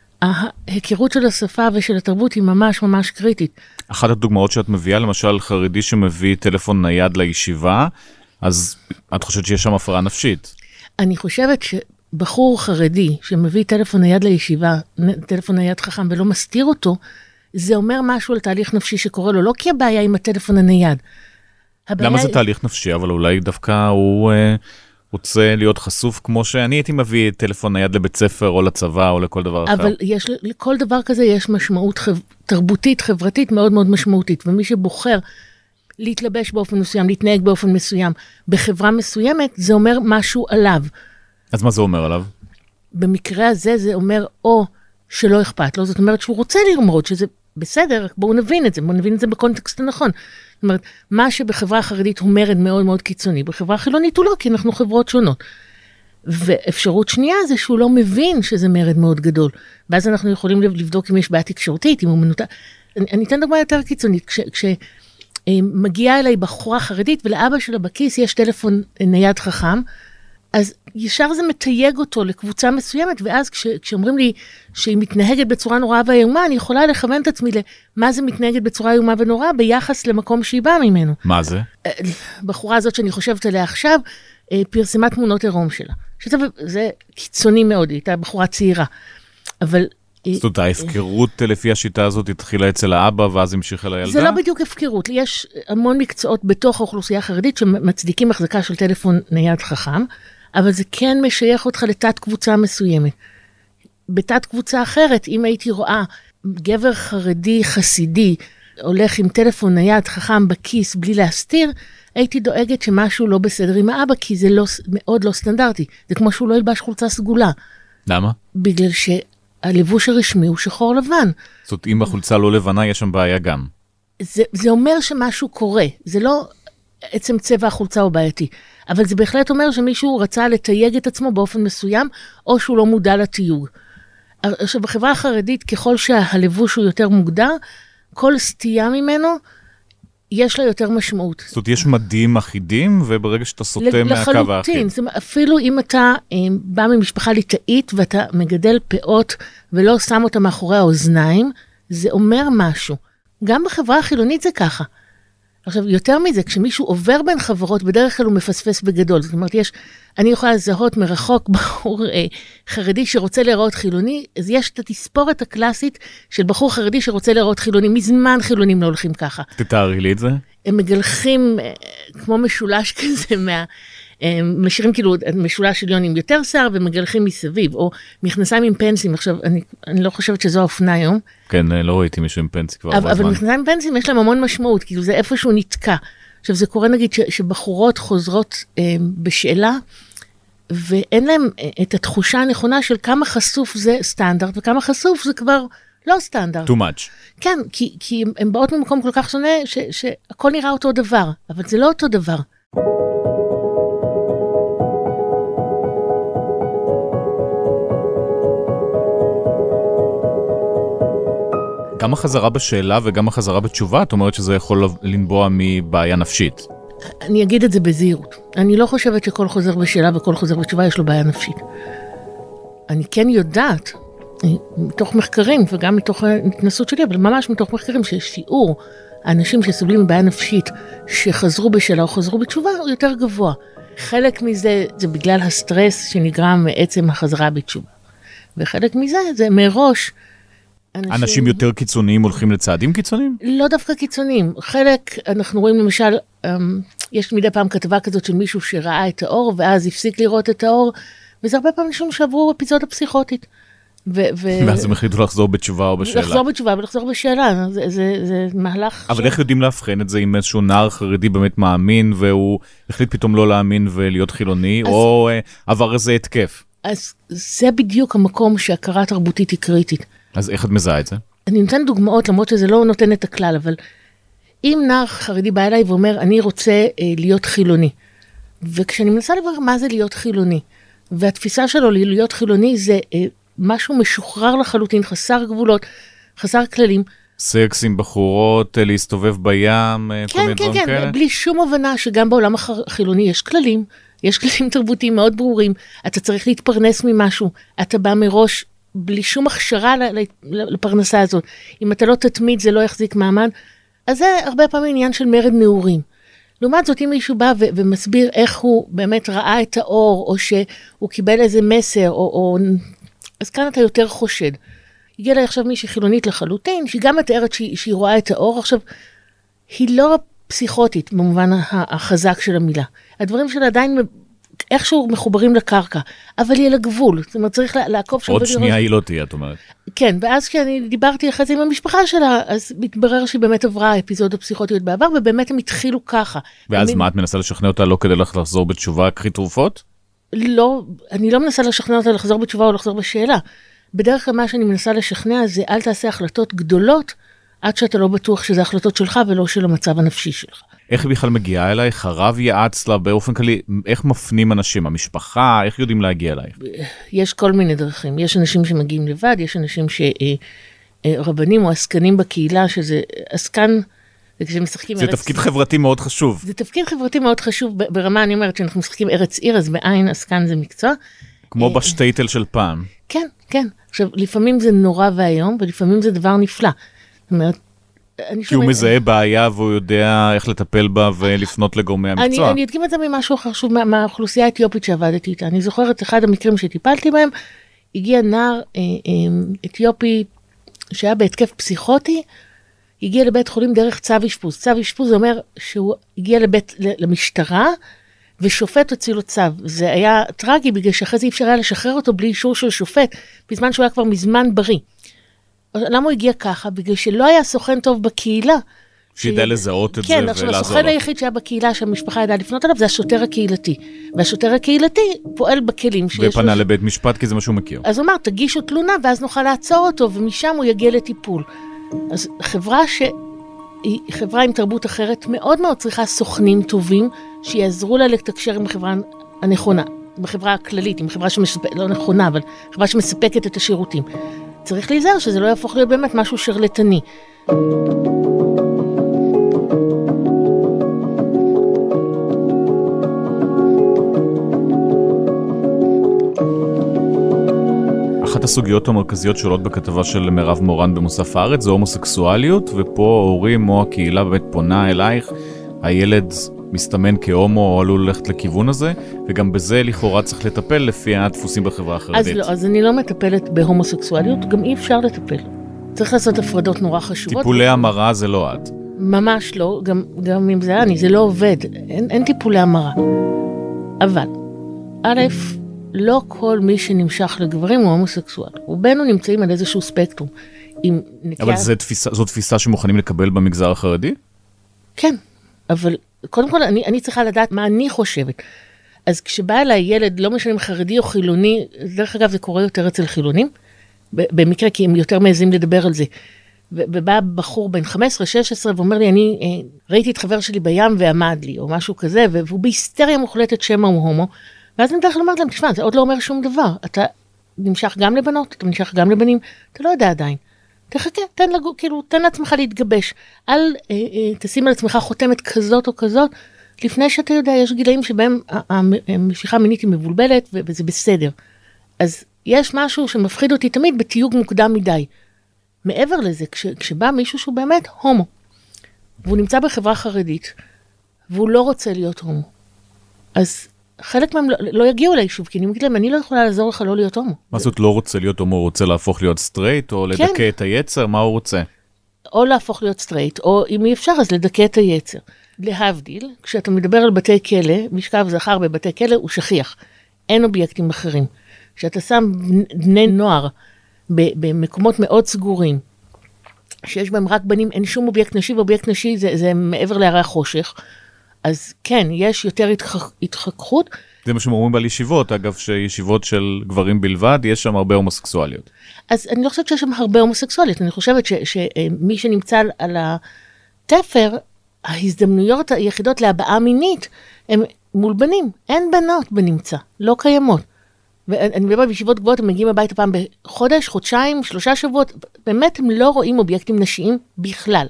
ההיכרות של השפה ושל התרבות היא ממש ממש קריטית. אחת הדוגמאות שאת מביאה, למשל חרדי שמביא טלפון נייד לישיבה, אז את חושבת שיש שם הפרעה נפשית? אני חושבת שבחור חרדי שמביא טלפון נייד לישיבה, טלפון נייד חכם ולא מסתיר אותו, זה אומר משהו על תהליך נפשי שקורה לו, לא כי הבעיה עם הטלפון הנייד. למה זה תהליך נפשי? אבל אולי דווקא הוא רוצה להיות חשוף, כמו שאני הייתי מביא טלפון נייד לבית ספר, או לצבא, או לכל דבר אחר. אבל לכל דבר כזה יש משמעות תרבותית, חברתית מאוד מאוד משמעותית, ומי שבוחר להתלבש באופן מסוים, להתנהג באופן מסוים, בחברה מסוימת, זה אומר משהו עליו. אז מה זה אומר עליו? במקרה הזה זה אומר או שלא אכפת לו, זאת אומרת שהוא רוצה לרמוד שזה בסדר, בואו נבין את זה בקונטקסט הנכון. זאת אומרת, מה שבחברה החרדית הוא מרד מאוד מאוד קיצוני, בחברה החילונית הוא לא, כי אנחנו חברות שונות. ואפשרות שנייה זה שהוא לא מבין שזה מרד מאוד גדול, ואז אנחנו יכולים לבדוק אם יש בעיה תקשורתית, אם הוא מנותק. אני אתן דוגמה יותר קיצונית, כשמגיעה אליי בחורה חרדית, ולאבא שלה בכיס יש טלפון נייד חכם, אז ישר זה מתייג אותו לקבוצה מסוימת, ואז כשאומרים לי שהיא מתנהגת בצורה נוראה ואיומה, אני יכולה לכוון את עצמי למה זה מתנהגת בצורה איומה ונוראה, ביחס למקום שהיא באה ממנו. מה זה? בחורה הזאת שאני חושבת עליה עכשיו, פרסמה תמונות עירום שלה. זה קיצוני מאוד, היא הייתה בחורה צעירה. אבל... זאת אומרת, ההפקרות לפי השיטה הזאת התחילה אצל האבא, ואז המשיכה לילדה? זה לא בדיוק הפקרות. יש המון מקצועות בתוך האוכלוסייה החרדית, שמצדיקים החזקה של טלפון נייד חכם, אבל זה כן משייך אותך לתת קבוצה מסוימת. בתת קבוצה אחרת, אם הייתי רואה גבר חרדי חסידי, הולך עם טלפון נייד חכם בכיס בלי להסתיר, הייתי דואגת שמשהו לא בסדר עם האבא, כי זה לא, מאוד לא סטנדרטי. זה כמו שהוא לא ילבש חולצה סגולה. למה? בגלל שהלבוש הרשמי הוא שחור לבן. זאת אומרת, אם החולצה לא לבנה, יש שם בעיה גם. זה אומר שמשהו קורה. זה לא עצם צבע החולצה הוא בעייתי. אבל זה בהחלט אומר שמישהו רצה לתייג את עצמו באופן מסוים, או שהוא לא מודע לתיוג. עכשיו, בחברה החרדית, ככל שהלבוש הוא יותר מוגדר, כל סטייה ממנו, יש לה יותר משמעות. זאת אומרת, יש מדים אחידים, וברגע שאתה סוטה מהקו האחיד. לחלוטין, אפילו אם אתה בא ממשפחה ליטאית, ואתה מגדל פאות, ולא שם אותה מאחורי האוזניים, זה אומר משהו. גם בחברה החילונית זה ככה. עכשיו, יותר מזה, כשמישהו עובר בין חברות, בדרך כלל הוא מפספס בגדול. זאת אומרת, אני יכולה לזהות מרחוק בחור חרדי שרוצה להיראות חילוני, אז יש את התספורת הקלאסית של בחור חרדי שרוצה להיראות חילוני. מזמן חילונים לא הולכים ככה. תתארי לי את זה. הם מגלחים כמו משולש כזה, משאירים כאילו משולש עליון עם יותר שיער, ומגלחים מסביב, או מכנסיים עם פנסים. עכשיו, אני לא חושבת שזו האופנה היום. כן, לא ראיתי מישהו עם פנסי כבר בזמן. אבל מכנסיים עם פנסים יש להם המון משמעות, כאילו זה איפשהו נתקע. עכשיו, זה קורה נגיד שבחורות חוזרות בשאלה, ואין להם את התחושה הנכונה של כמה חשוף זה סטנדרט, וכמה חשוף זה כבר לא סטנדרט. Too much. כן, כי הם באות ממקום כל כך שונה, שהכל נראה אותו דבר, אבל זה לא אותו דבר. גם החזרה בשאלה וגם החזרה בתשובה, את אומרת שזה יכול לנבוע מבעיה נפשית. אני אגיד את זה בזהירות. אני לא חושבת שכל חוזר בשאלה וכל חוזר בתשובה יש לו בעיה נפשית. אני כן יודעת, מתוך מחקרים וגם מתוך ההתנסות שלי, אבל ממש מתוך מחקרים, ששיעור האנשים שסובלים מבעיה נפשית שחזרו בשאלה או חזרו בתשובה הוא יותר גבוה. חלק מזה זה בגלל הסטרס שנגרם מעצם החזרה בתשובה. וחלק מזה זה מראש אנשים יותר קיצוניים הולכים לצעדים קיצוניים? לא דווקא קיצוניים. חלק, אנחנו רואים למשל, יש מדי פעם כתבה כזאת של מישהו שראה את האור, ואז הפסיק לראות את האור, וזה הרבה פעמים אנשים שעברו אפיזודה פסיכוטית. ואז הם החליטו לחזור בתשובה או בשאלה. לחזור בתשובה ולחזור בשאלה, זה מהלך... אבל איך יודעים להבחן את זה אם איזשהו נער חרדי באמת מאמין, והוא החליט פתאום לא להאמין ולהיות חילוני, או עבר איזה התקף? אז זה בדיוק המקום שהכרה תרבותית היא קריטית. אז איך את מזהה את זה? אני נותן דוגמאות, למרות שזה לא נותן את הכלל, אבל אם נער חרדי בא אליי ואומר, אני רוצה להיות חילוני, וכשאני מנסה לברר מה זה להיות חילוני, והתפיסה שלו להיות חילוני זה משהו משוחרר לחלוטין, חסר גבולות, חסר כללים. סקס עם בחורות, להסתובב בים, כל מיני דברים כאלה? כן, בלי שום הבנה שגם בעולם החילוני יש כללים, יש כללים תרבותיים מאוד ברורים, אתה צריך להתפרנס ממשהו, אתה בא מראש בלי שום הכשרה לפרנסה הזאת. אם אתה לא תתמיד, זה לא יחזיק מעמד. אז זה הרבה פעמים עניין של מרד נעורים. לעומת זאת, אם מישהו בא ומסביר איך הוא באמת ראה את האור, או שהוא קיבל איזה מסר, אז כאן אתה יותר חושד. הגיעה לה עכשיו מישהי חילונית לחלוטין, שהיא גם מתארת שהיא רואה את האור. עכשיו, היא לא פסיכוטית במובן החזק של המילה. הדברים שלה עדיין איכשהו מחוברים לקרקע, אבל היא על הגבול. זאת אומרת, צריך לעקוב עוד שנייה היא לא תהיה, את אומרת. כן, ואז כשאני דיברתי אחרי זה עם המשפחה שלה, אז מתברר שהיא באמת עברה אפיזודות פסיכוטיות בעבר, ובאמת הם התחילו ככה. ואז מה, את מנסה לשכנע אותה לא כדי לחזור בתשובה, קחי תרופות? לא, אני לא מנסה לשכנע אותה לחזור בתשובה או לחזור בשאלה. בדרך כלל מה שאני מנסה לשכנע זה, אל תעשה החלטות גדולות, עד שאתה לא בטוח שזה החלטות שלך ולא של המצב הנפשי שלך. איך היא בכלל מגיעה אלייך? הרב יעץ לה באופן כללי, איך מפנים אנשים? המשפחה, איך יודעים להגיע אלייך? יש כל מיני דרכים. יש אנשים שמגיעים לבד, יש אנשים רבנים או עסקנים בקהילה, שזה עסקן, וכשמשחקים זה תפקיד חברתי מאוד חשוב. זה תפקיד חברתי מאוד חשוב, ברמה אני אומרת שאנחנו משחקים ארץ עיר, אז בעין עסקן זה מקצוע. כמו בשטייטל של פעם. כן, כן. עכשיו, לפעמים זה נורא והיום, ולפעמים זה דבר נפלא. זאת אומרת, כי הוא מזהה בעיה והוא יודע איך לטפל בה ולפנות לגורמי המקצוע. אני אדגים את זה ממשהו אחר שוב, מהאוכלוסייה האתיופית שעבדתי איתה. אני זוכרת אחד המקרים שטיפלתי בהם, הגיע נער אתיופי שהיה בהתקף פסיכוטי, הגיע לבית חולים דרך צו אשפוז. צו אשפוז זה אומר שהוא הגיע למשטרה, ושופט הוציא לו צו. זה היה טרגי, בגלל שאחרי זה אי אפשר היה לשחרר אותו בלי אישור של שופט, בזמן שהוא היה כבר מזמן בריא. למה הוא הגיע ככה? בגלל שלא היה סוכן טוב בקהילה. שידע לזהות את זה ולעזור לו. כן, הסוכן היחיד שהיה בקהילה שהמשפחה ידעה לפנות עליו, זה השוטר הקהילתי. והשוטר הקהילתי פועל בכלים שיש ופנה לבית משפט כי זה מה שהוא מכיר. אז הוא אמר, תגישו תלונה ואז נוכל לעצור אותו, ומשם הוא יגיע לטיפול. אז חברה היא חברה עם תרבות אחרת, מאוד מאוד צריכה סוכנים טובים, שיעזרו לה לתקשר עם החברה הנכונה, עם החברה הכללית, עם חברה לא נכונה, אבל חברה שמספקת את השירותים. צריך להיזהר שזה לא יהפוך להיות באמת משהו שרלטני. אחת הסוגיות המרכזיות שעולות בכתבה של מירב מורן במוסף הארץ זה הומוסקסואליות, ופה ההורים או הקהילה באמת פונה אלייך, הילד מסתמן כהומו או עלול ללכת לכיוון הזה, וגם בזה לכאורה צריך לטפל לפי הדפוסים בחברה החרדית. אז אני לא מטפלת בהומוסקסואליות, גם אי אפשר לטפל. צריך לעשות הפרדות נורא חשובות. טיפולי המרה זה לא את. ממש לא, גם אם זה אני, זה לא עובד, אין טיפולי המרה. אבל, א', לא כל מי שנמשך לגברים הוא הומוסקסואל. רובנו נמצאים על איזשהו ספקטרום. אבל זו תפיסה שמוכנים לקבל במגזר החרדי? כן, אבל קודם כל אני צריכה לדעת מה אני חושבת. אז כשבא אליי ילד, לא משנה אם חרדי או חילוני, דרך אגב זה קורה יותר אצל חילונים, במקרה כי הם יותר מעזים לדבר על זה. ובא בחור בן 15-16 ואומר לי, אני ראיתי את חבר שלי בים ועמד לי, או משהו כזה, והוא בהיסטריה מוחלטת שמה הוא הומו, ואז אני דרך אומרת להם, תשמע, זה עוד לא אומר שום דבר, אתה נמשך גם לבנות, אתה נמשך גם לבנים, אתה לא יודע עדיין. תחכה, תן לעצמך להתגבש, אל תשים על עצמך חותמת כזאת או כזאת, לפני שאתה יודע, יש גילאים שבהם המשיכה המינית היא מבולבלת, וזה בסדר. אז יש משהו שמפחיד אותי תמיד בתיוג מוקדם מדי. מעבר לזה, כשבא מישהו שהוא באמת הומו, והוא נמצא בחברה חרדית, והוא לא רוצה להיות הומו, אז חלק מהם לא יגיעו אליי שוב, כי אני מגיד להם, אני לא יכולה לעזור לך לא להיות הומו. מה זאת לא רוצה להיות הומו? הוא רוצה להפוך להיות סטרייט, או לדכא את היצר? מה הוא רוצה? או להפוך להיות סטרייט, או אם אי אפשר, אז לדכא את היצר. להבדיל, כשאתה מדבר על בתי כלא, משכב זכר בבתי כלא הוא שכיח. אין אובייקטים אחרים. כשאתה שם בני נוער במקומות מאוד סגורים, שיש בהם רק בנים, אין שום אובייקט נשי, ואובייקט נשי זה מעבר להרי החושך, אז כן, יש יותר התחככות. זה מה שאומרים על ישיבות, אגב, שישיבות של גברים בלבד, יש שם הרבה הומוסקסואליות. אז אני לא חושבת שיש שם הרבה הומוסקסואליות, אני חושבת שמי שנמצא על התפר, ההזדמנויות היחידות להבעה מינית, הם מול בנים, אין בנות בנמצא, לא קיימות. ואני מדבר בישיבות גבוהות, הם מגיעים הביתה פעם בחודש, חודשיים, 3 שבועות, באמת הם לא רואים אובייקטים נשיים בכלל.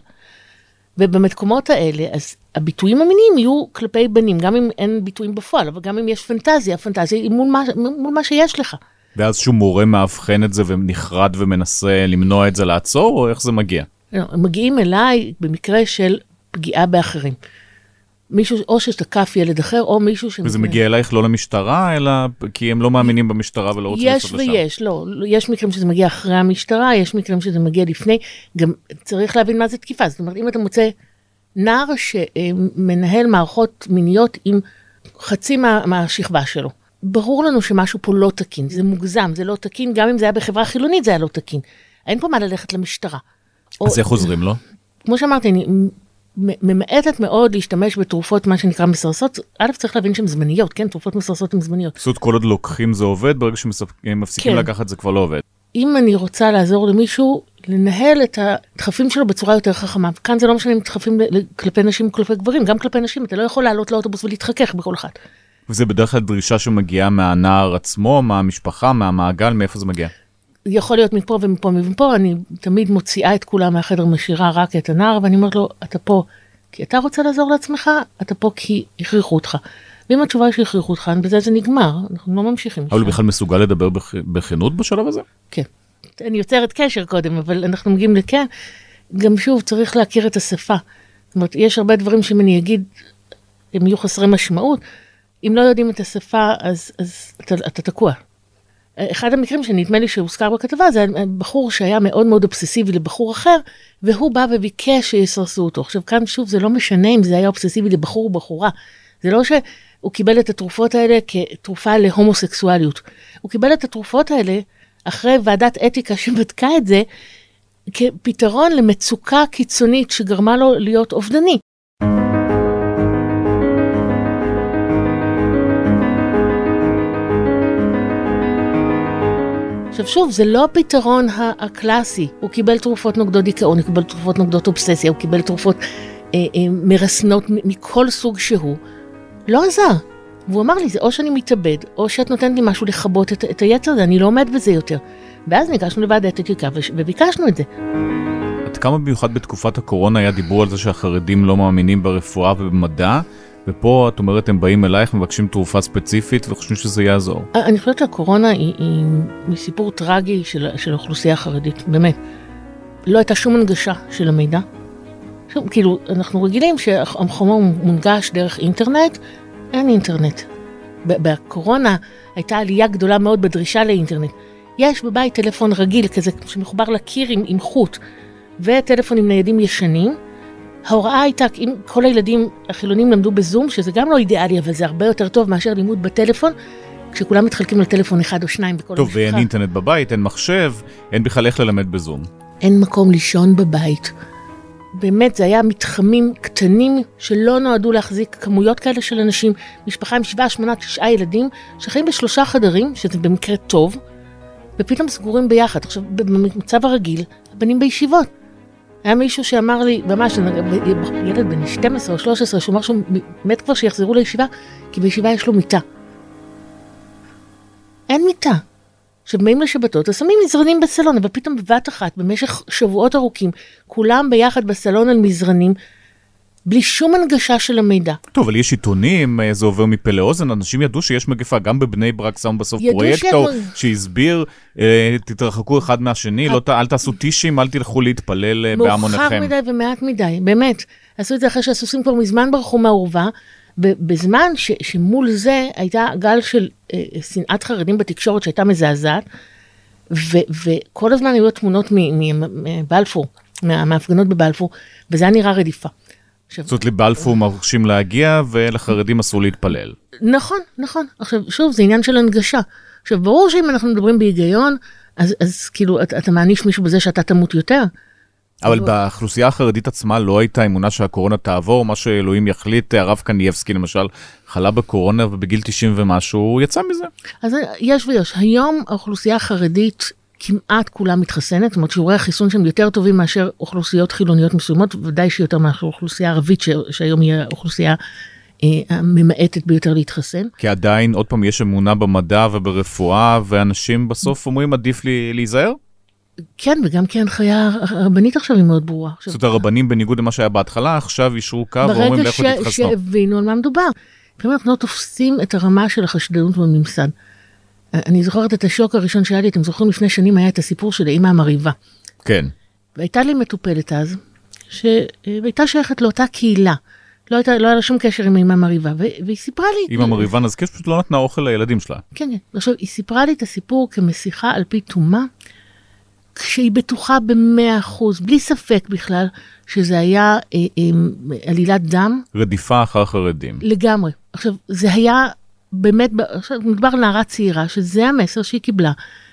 ובמקומות האלה, אז הביטויים המיניים יהיו כלפי בנים, גם אם אין ביטויים בפועל, אבל גם אם יש פנטזיה, הפנטזיה היא מול מה שיש לך. ואז שהוא מורה מאבחן את זה ונחרד ומנסה למנוע את זה לעצור, או איך זה מגיע? לא, הם מגיעים אליי במקרה של פגיעה באחרים. מישהו, או שתקף ילד אחר, או מישהו וזה מגיע אלייך לא למשטרה, אלא כי הם לא מאמינים במשטרה ולא רוצים לעשות לשם. יש ויש, לא. יש מקרים שזה מגיע אחרי המשטרה, יש מקרים שזה מגיע לפני. גם צריך להבין מה זה תקיפה. זאת אומרת, אם אתה מוצא נער שמנהל מערכות מיניות עם חצי מהשכבה שלו, ברור לנו שמשהו פה לא תקין. זה מוגזם, זה לא תקין, גם אם זה היה בחברה חילונית, זה היה לא תקין. אין פה מה ללכת למשטרה. אז איך עוזרים לו? כמו שאמרתי, אני ממעטת מאוד להשתמש בתרופות, מה שנקרא מסרסות. א', צריך להבין שהן זמניות, כן? תרופות מסרסות הן זמניות. זאת כל עוד לוקחים זה עובד, ברגע שמפסיקים לקחת זה כבר לא עובד. אם אני רוצה לעזור למישהו, לנהל את הדחפים שלו בצורה יותר חכמה. כאן זה לא משנה אם דחפים כלפי נשים או כלפי גברים, גם כלפי נשים, אתה לא יכול לעלות לאוטובוס ולהתחכך בכל אחד. וזה בדרך כלל דרישה שמגיעה מהנער עצמו, מהמשפחה, מהמעגל, מאיפה זה מגיע? יכול להיות מפה ומפה ומפה, אני תמיד מוציאה את כולם מהחדר, משאירה רק את הנער, ואני אומרת לו, אתה פה כי אתה רוצה לעזור לעצמך, אתה פה כי הכריחו אותך. ואם התשובה היא שהכריחו אותך, בזה זה נגמר, אנחנו לא ממשיכים. אבל הוא בכלל מסוגל לדבר בכנות בשלב הזה? כן. אני יוצרת קשר קודם, אבל אנחנו מגיעים לכן. גם שוב, צריך להכיר את השפה. זאת אומרת, יש הרבה דברים שאם אני אגיד, הם יהיו חסרי משמעות. אם לא יודעים את השפה, אז אתה תקוע. אחד המקרים שנדמה לי שהוזכר בכתבה, זה בחור שהיה מאוד מאוד אובססיבי לבחור אחר, והוא בא וביקש שיסרסו אותו. עכשיו, כאן שוב, זה לא משנה אם זה היה אובססיבי לבחור או בחורה. זה לא שהוא קיבל את התרופות האלה כתרופה להומוסקסואליות. הוא קיבל את התרופות האלה, אחרי ועדת אתיקה שבדקה את זה, כפתרון למצוקה קיצונית שגרמה לו להיות אובדני. עכשיו שוב, זה לא הפתרון הקלאסי. הוא קיבל תרופות נוגדות דיכאון, הוא קיבל תרופות נוגדות אובססיה, הוא קיבל תרופות מרסנות מכל סוג שהוא. לא עזר. והוא אמר לי, זה או שאני מתאבד, או שאת נותנת לי משהו לכבות את היצר הזה, אני לא עומד בזה יותר. ואז ניגשנו לוועדת אתיקה וביקשנו את זה. עד כמה במיוחד בתקופת הקורונה היה דיבור על זה שהחרדים לא מאמינים ברפואה ובמדע, ופה את אומרת הם באים אלייך, מבקשים תרופה ספציפית וחושבים שזה יעזור. אני חושבת שהקורונה היא סיפור טרגי של האוכלוסייה החרדית, באמת. לא הייתה שום הנגשה של המידע. כאילו, אנחנו רגילים שהחומר מונגש דרך אינטרנט, אין אינטרנט. בקורונה הייתה עלייה גדולה מאוד בדרישה לאינטרנט. יש בבית טלפון רגיל כזה שמחובר לקיר עם חוט, וטלפונים ניידים ישנים. ההוראה הייתה, אם כל הילדים החילונים למדו בזום, שזה גם לא אידיאלי, אבל זה הרבה יותר טוב מאשר לימוד בטלפון, כשכולם מתחלקים לטלפון אחד או שניים בכל המשפחה. טוב, ואין אינטרנט בבית, אין מחשב, אין בכלל איך ללמד בזום. אין מקום לישון בבית. באמת זה היה מתחמים קטנים שלא נועדו להחזיק כמויות כאלה של אנשים, משפחה עם 7, 8, 9 ילדים, שחיים ב3 חדרים, שזה במקרה טוב, ופתאום סגורים ביחד. עכשיו, במצב הרגיל, הבנים בישיבות. היה מישהו שאמר לי, ממש, ילד בן 12 או 13, שהוא אמר שהוא מת כבר שיחזרו לישיבה, כי בישיבה יש לו מיטה. אין מיטה. עכשיו, באים לשבתות, אז שמים מזרנים בסלון, אבל פתאום בבת אחת, במשך שבועות ארוכים, כולם ביחד בסלון על מזרנים, בלי שום הנגשה של המידע. טוב, אבל יש עיתונים, זה עובר מפה לאוזן, אנשים ידעו שיש מגפה, גם בבני ברק שמו בסוף פרויקטור, שהסביר, תתרחקו אחד מהשני, אל תעשו טישים, אל תלכו להתפלל בהמוניכם. מאוחר מדי ומעט מדי, באמת. עשו את זה אחרי שהסוסים כבר מזמן ברחו מהעורבה, בזמן שמול זה הייתה גל של שנאת חרדים בתקשורת שהייתה מזעזעת, וכל הזמן היו תמונות מבלפור, מההפגנות בבלפור, וזה היה נראה רדיפה. זאת אומרת, לבלפור מרשים להגיע, ולחרדים אסור להתפלל. נכון, נכון. עכשיו, שוב, זה עניין של הנגשה. עכשיו, ברור שאם אנחנו מדברים בהיגיון, אז כאילו, אתה מעניש מישהו בזה שאתה תמות יותר. אבל באוכלוסייה החרדית עצמה לא הייתה אמונה שהקורונה תעבור, מה שאלוהים יחליט, הרב קנייבסקי למשל, חלה בקורונה ובגיל 90 ומשהו, הוא יצא מזה. אז יש ויש. היום האוכלוסייה החרדית כמעט כולה מתחסנת, זאת אומרת שיעורי החיסון שהם יותר טובים מאשר אוכלוסיות חילוניות מסוימות, ודאי שיותר מאשר אוכלוסייה ערבית, שהיום היא האוכלוסייה הממעטת ביותר להתחסן. כי עדיין, עוד פעם, יש אמונה במדע וברפואה, ואנשים בסוף אומרים, עדיף לי להיזהר? כן, וגם כי ההנחיה הרבנית עכשיו היא מאוד ברורה. זאת אומרת, הרבנים בניגוד למה שהיה בהתחלה, עכשיו אישרו קו ואומרים לכו תתחסנו. ברגע שהבינו על מה מדובר. לפעמים אנחנו לא תופסים את הרמה של החשדנות בממסד. אני זוכרת את השוק הראשון שהיה לי, אתם זוכרים לפני שנים היה את הסיפור של האמא המריבה. כן. והייתה לי מטופלת אז, שהייתה שייכת לאותה קהילה. לא היה לה שום קשר עם האמא המריבה, והיא סיפרה לי... אמא המריבה נזכיר שפשוט לא נתנה אוכל לילדים שלה. כן, כן. עכשיו, היא סיפרה לי את הסיפור כמשיחה על פי תומה, כשהיא בטוחה ב100%, בלי ספק בכלל, שזה היה עלילת דם. רדיפה אחר חרדים. לגמרי. עכשיו, זה היה באמת, עכשיו מדבר על נערה צעירה, שזה המסר שהיא קיבלה.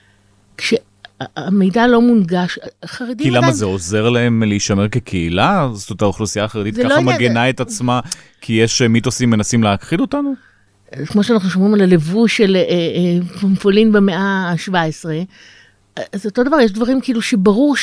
כשהמידע לא מונגש, חרדים... כי למה זה עוזר להם להישמר כקהילה? זאת אומרת, האוכלוסייה החרדית ככה מגנה את עצמה, כי יש מיתוסים מנסים להכחיד אותנו? כמו שאנחנו שומעים על הלבוש של פולין במאה ה-17, אז אותו דבר, יש דברים כאילו שברור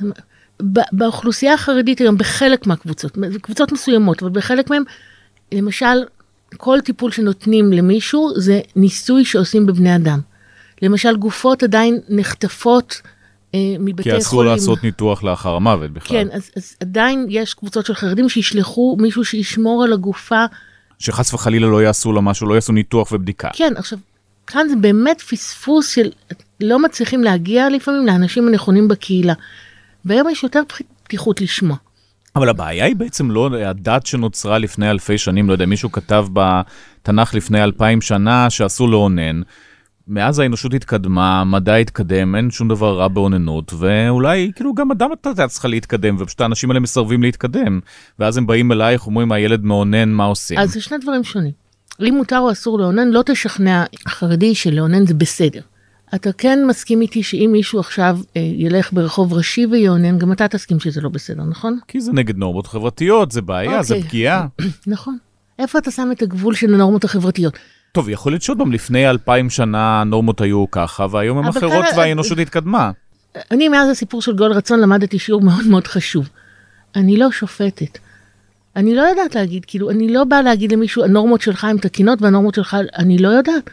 באוכלוסייה החרדית היום, בחלק מהקבוצות, קבוצות מסוימות, אבל בחלק מהם, למשל, כל טיפול שנותנים למישהו, זה ניסוי שעושים בבני אדם. למשל, גופות עדיין נחטפות מבתי חולים. כי אסור לעשות ניתוח לאחר המוות בכלל. כן, אז עדיין יש קבוצות של חרדים שישלחו מישהו שישמור על הגופה. שחס וחלילה לא יעשו לה משהו, לא יעשו ניתוח ובדיקה. כן, עכשיו, כאן זה באמת פספוס של, לא מצליחים להגיע לפעמים לאנשים הנכונים בקהילה. והיום יש יותר פתיחות לשמוע. אבל הבעיה היא בעצם לא הדת שנוצרה לפני אלפי שנים, לא יודע, מישהו כתב בתנ"ך לפני 2000 שנה שאסור לאונן. מאז האנושות התקדמה, המדע התקדם, אין שום דבר רע באוננות, ואולי כאילו גם אדם אתה צריכה להתקדם, ופשוט האנשים האלה מסרבים להתקדם, ואז הם באים אלייך, אומרים, הילד מאונן, מה עושים? אז זה שני דברים שונים. אם מותר או אסור לאונן, לא תשכנע החרדי שלאונן זה בסדר. אתה כן מסכים איתי שאם מישהו עכשיו ילך ברחוב ראשי ויאונן, גם אתה תסכים שזה לא בסדר, נכון? כי זה נגד נורמות חברתיות, זה בעיה, זה פגיעה. נכון. איפה אתה שם את הגבול של הנורמות החברתיות? טוב, יכול להיות שעוד פעם, לפני 2000 שנה הנורמות היו ככה, והיום הם אחרות והאנושות התקדמה. אני מאז הסיפור של גואל רצון למדתי שיעור מאוד מאוד חשוב. אני לא שופטת. אני לא יודעת להגיד, כאילו, אני לא באה להגיד למישהו, הנורמות שלך הן תקינות והנורמות שלך, אני לא יודעת.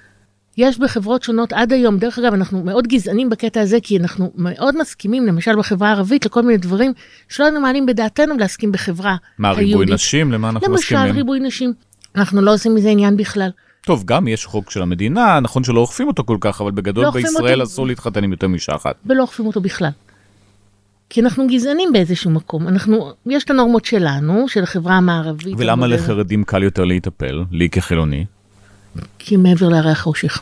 יש בחברות שונות עד היום, דרך אגב, אנחנו מאוד גזענים בקטע הזה, כי אנחנו מאוד מסכימים, למשל בחברה הערבית, לכל מיני דברים, שלא היינו מעלים בדעתנו להסכים בחברה היהודית. מה, ריבוי נשים? למה אנחנו מסכימים? למשל, ריבוי נשים. אנחנו לא עושים מזה עניין בכלל. טוב, גם יש חוק של המדינה, נכון שלא אוכפים אותו כל כך, אבל בגדול בישראל אסור להתחתן עם יותר מאישה אחת. ולא אוכפים אותו בכלל. כי אנחנו גזענים באיזשהו מקום. יש את הנורמות שלנו, של החברה המערבית. ולמה לחרדים קל יותר להיטפל, לי כחילוני? כי מעבר להרי החושך.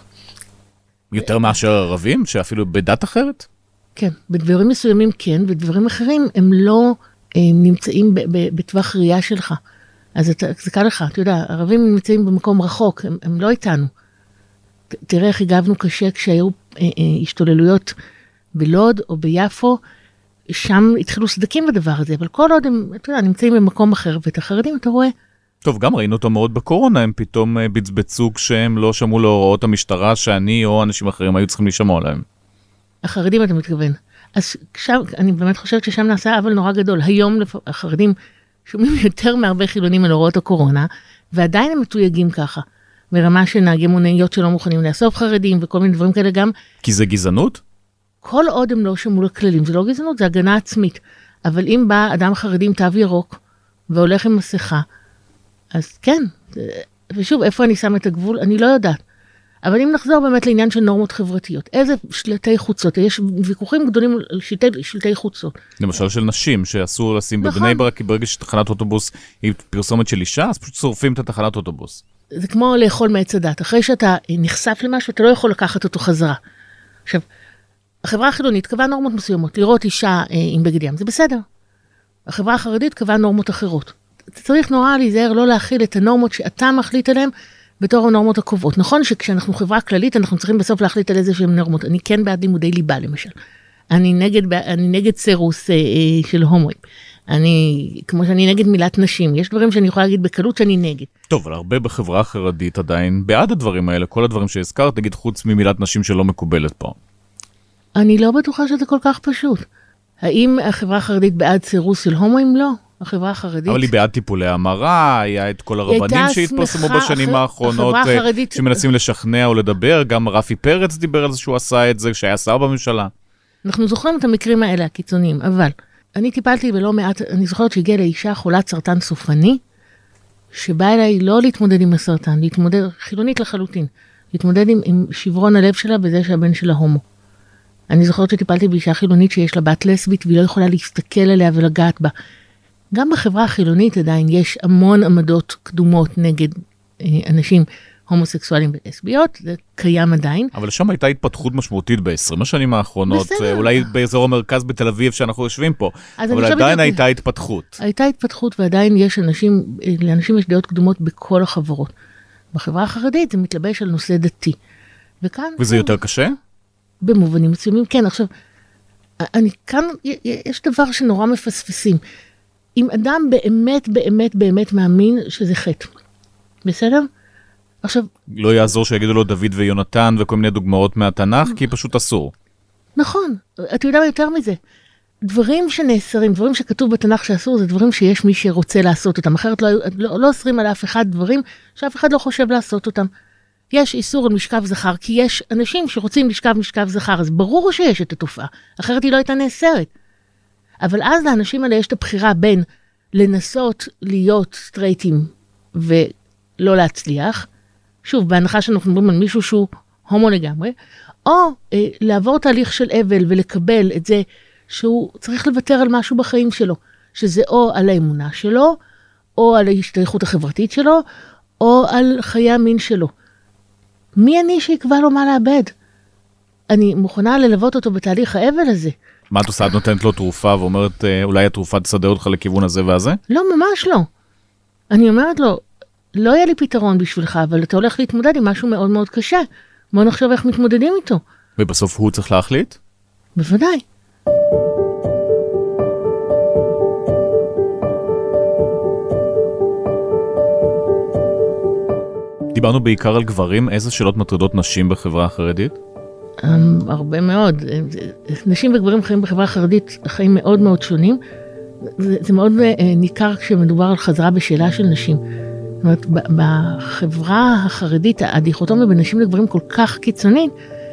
יותר מאשר ערבים, שאפילו בדת אחרת? כן, בדברים מסוימים כן, ודברים אחרים הם לא נמצאים בטווח ראייה שלך. אז זה קל לך, אתה יודע, ערבים נמצאים במקום רחוק, הם לא איתנו. תראה איך הגבנו קשה כשהיו השתוללויות בלוד או ביפו, שם התחילו סדקים בדבר הזה, אבל כל עוד הם, אתה יודע, נמצאים במקום אחר, ואת החרדים אתה רואה. טוב, גם ראינו אותו מאוד בקורונה, הם פתאום בצבצו כשהם לא שמעו להוראות המשטרה, שאני או אנשים אחרים היו צריכים לשמוע להם. החרדים אתה מתכוון. אז שם, אני באמת חושבת ששם נעשה עוול נורא גדול. היום החרדים שומעים יותר מהרבה חילונים על הוראות הקורונה, ועדיין הם מתויגים ככה, ברמה של נהגי מוניות שלא מוכנים לאסוף חרדים, וכל מיני דברים כאלה גם. כי זה גזענות? כל עוד הם לא שמעו לכללים, זה לא גזענות, זה הגנה עצמית. אבל אם בא אדם חרדי עם תו ירוק, והולך עם מסכה, אז כן, ושוב, איפה אני שם את הגבול? אני לא יודעת. אבל אם נחזור באמת לעניין של נורמות חברתיות, איזה שלטי חוצות? יש ויכוחים גדולים על שלטי חוצות. למשל של נשים, שאסור לשים בבני ברק, כי ברגע שתחנת אוטובוס היא פרסומת של אישה, אז פשוט שורפים את התחנת אוטובוס. זה כמו לאכול מעץ הדת. אחרי שאתה נחשף למשהו, אתה לא יכול לקחת אותו חזרה. עכשיו, החברה החילונית קבעה נורמות מסוימות, לראות אישה עם בגד ים, זה בסדר. החברה החרדית קבעה נורמות אחרות. אתה צריך נורא להיזהר לא להכיל את הנורמות שאתה מחליט עליהן, בתור הנורמות הקובעות. נכון שכשאנחנו חברה כללית, אנחנו צריכים בסוף להחליט על איזה שהן נורמות. אני כן בעד לימודי ליבה, למשל. אני נגד סירוס של הומואים. כמו שאני נגד מילת נשים. יש דברים שאני יכולה להגיד בקלות שאני נגד. טוב, אבל הרבה בחברה החרדית עדיין בעד הדברים האלה, כל הדברים שהזכרת, נגיד חוץ ממילת נשים שלא מקובלת פה. אני לא בטוחה שזה כל כך פשוט. האם החברה החרדית בעד סירוס של הומואים? לא. החברה החרדית... אבל היא בעד טיפולי המרה, היה את כל הרבנים שהתפרסמו בשנים האחרונות, שמנסים לשכנע או לדבר, גם רפי פרץ דיבר על זה שהוא עשה את זה, שהיה שר בממשלה. אנחנו זוכרים את המקרים האלה, הקיצוניים, אבל אני טיפלתי בלא מעט, אני זוכרת שהגיעה לאישה חולת סרטן סופני, שבאה אליי לא להתמודד עם הסרטן, להתמודד, חילונית לחלוטין, להתמודד עם שברון הלב שלה בזה שהבן שלה הומו. אני זוכרת שטיפלתי באישה חילונית שיש לה בת לסבית, והיא לא יכולה להסתכל עליה ולגעת בה. גם בחברה החילונית עדיין יש המון עמדות קדומות נגד אנשים הומוסקסואלים ולסביות, זה קיים עדיין. אבל שם הייתה התפתחות משמעותית ב-20 השנים האחרונות, אולי באזור המרכז בתל אביב שאנחנו יושבים פה, אבל עדיין הייתה התפתחות. הייתה התפתחות ועדיין יש לאנשים יש דעות קדומות בכל החברות. בחברה החרדית זה מתלבש על נושא דתי. וזה יותר קשה? במובנים מסוימים, כן. עכשיו, כאן יש דבר שנורא מפספסים. אם אדם באמת, באמת, באמת מאמין שזה חטא. בסדר? עכשיו... לא יעזור שיגידו לו דוד ויונתן וכל מיני דוגמאות מהתנ"ך, כי פשוט אסור. נכון, אתה יודע יותר מזה. דברים שנאסרים, דברים שכתוב בתנ"ך שאסור, זה דברים שיש מי שרוצה לעשות אותם. אחרת לא אוסרים על אף אחד דברים שאף אחד לא חושב לעשות אותם. יש איסור על משכב זכר, כי יש אנשים שרוצים לשכב משכב זכר, אז ברור שיש את התופעה, אחרת היא לא הייתה נאסרת. אבל אז לאנשים האלה יש את הבחירה בין לנסות להיות סטרייטים ולא להצליח, שוב, בהנחה שאנחנו מדברים על מישהו שהוא הומו לגמרי, או לעבור תהליך של אבל ולקבל את זה שהוא צריך לוותר על משהו בחיים שלו, שזה או על האמונה שלו, או על ההשתייכות החברתית שלו, או על חיי המין שלו. מי אני שיקבע לו מה לאבד? אני מוכנה ללוות אותו בתהליך האבל הזה. מה את עושה? את נותנת לו תרופה ואומרת, אולי התרופה תסדר אותך לכיוון הזה והזה? לא, ממש לא. אני אומרת לו, לא יהיה לי פתרון בשבילך, אבל אתה הולך להתמודד עם משהו מאוד מאוד קשה. בוא נחשוב איך מתמודדים איתו. ובסוף הוא צריך להחליט? בוודאי. דיברנו בעיקר על גברים, איזה שאלות מטרידות נשים בחברה החרדית? הרבה מאוד. נשים וגברים חיים בחברה החרדית חיים מאוד מאוד שונים. זה מאוד ניכר כשמדובר על חזרה בשאלה של נשים. זאת אומרת, בחברה החרדית, הדיכוטומיה בין נשים לגברים כל כך קיצונית,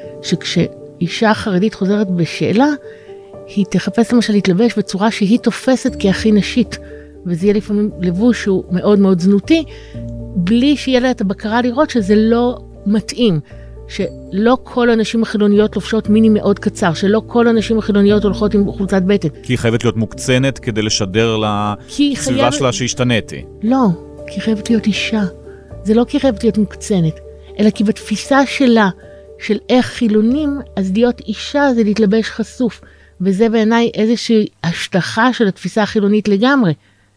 שכשאישה חרדית חוזרת בשאלה, היא תחפש למשל להתלבש בצורה שהיא תופסת כהכי נשית, וזה יהיה לפעמים לבוש שהוא מאוד מאוד זנותי, בלי שיהיה לה את הבקרה לראות שזה לא מתאים, שלא כל הנשים החילוניות לובשות מיני מאוד קצר, שלא כל הנשים החילוניות הולכות עם חולצת בטן. כי היא חייבת להיות מוקצנת כדי לשדר לסביבה שלה שהשתנתי. לא, כי היא חייבת להיות אישה. זה לא כי היא חייבת להיות מוקצנת, אלא כי בתפיסה שלה, של איך חילונים, אז להיות אישה זה להתלבש חשוף. וזה בעיניי איזושהי השטחה של התפיסה החילונית לגמרי.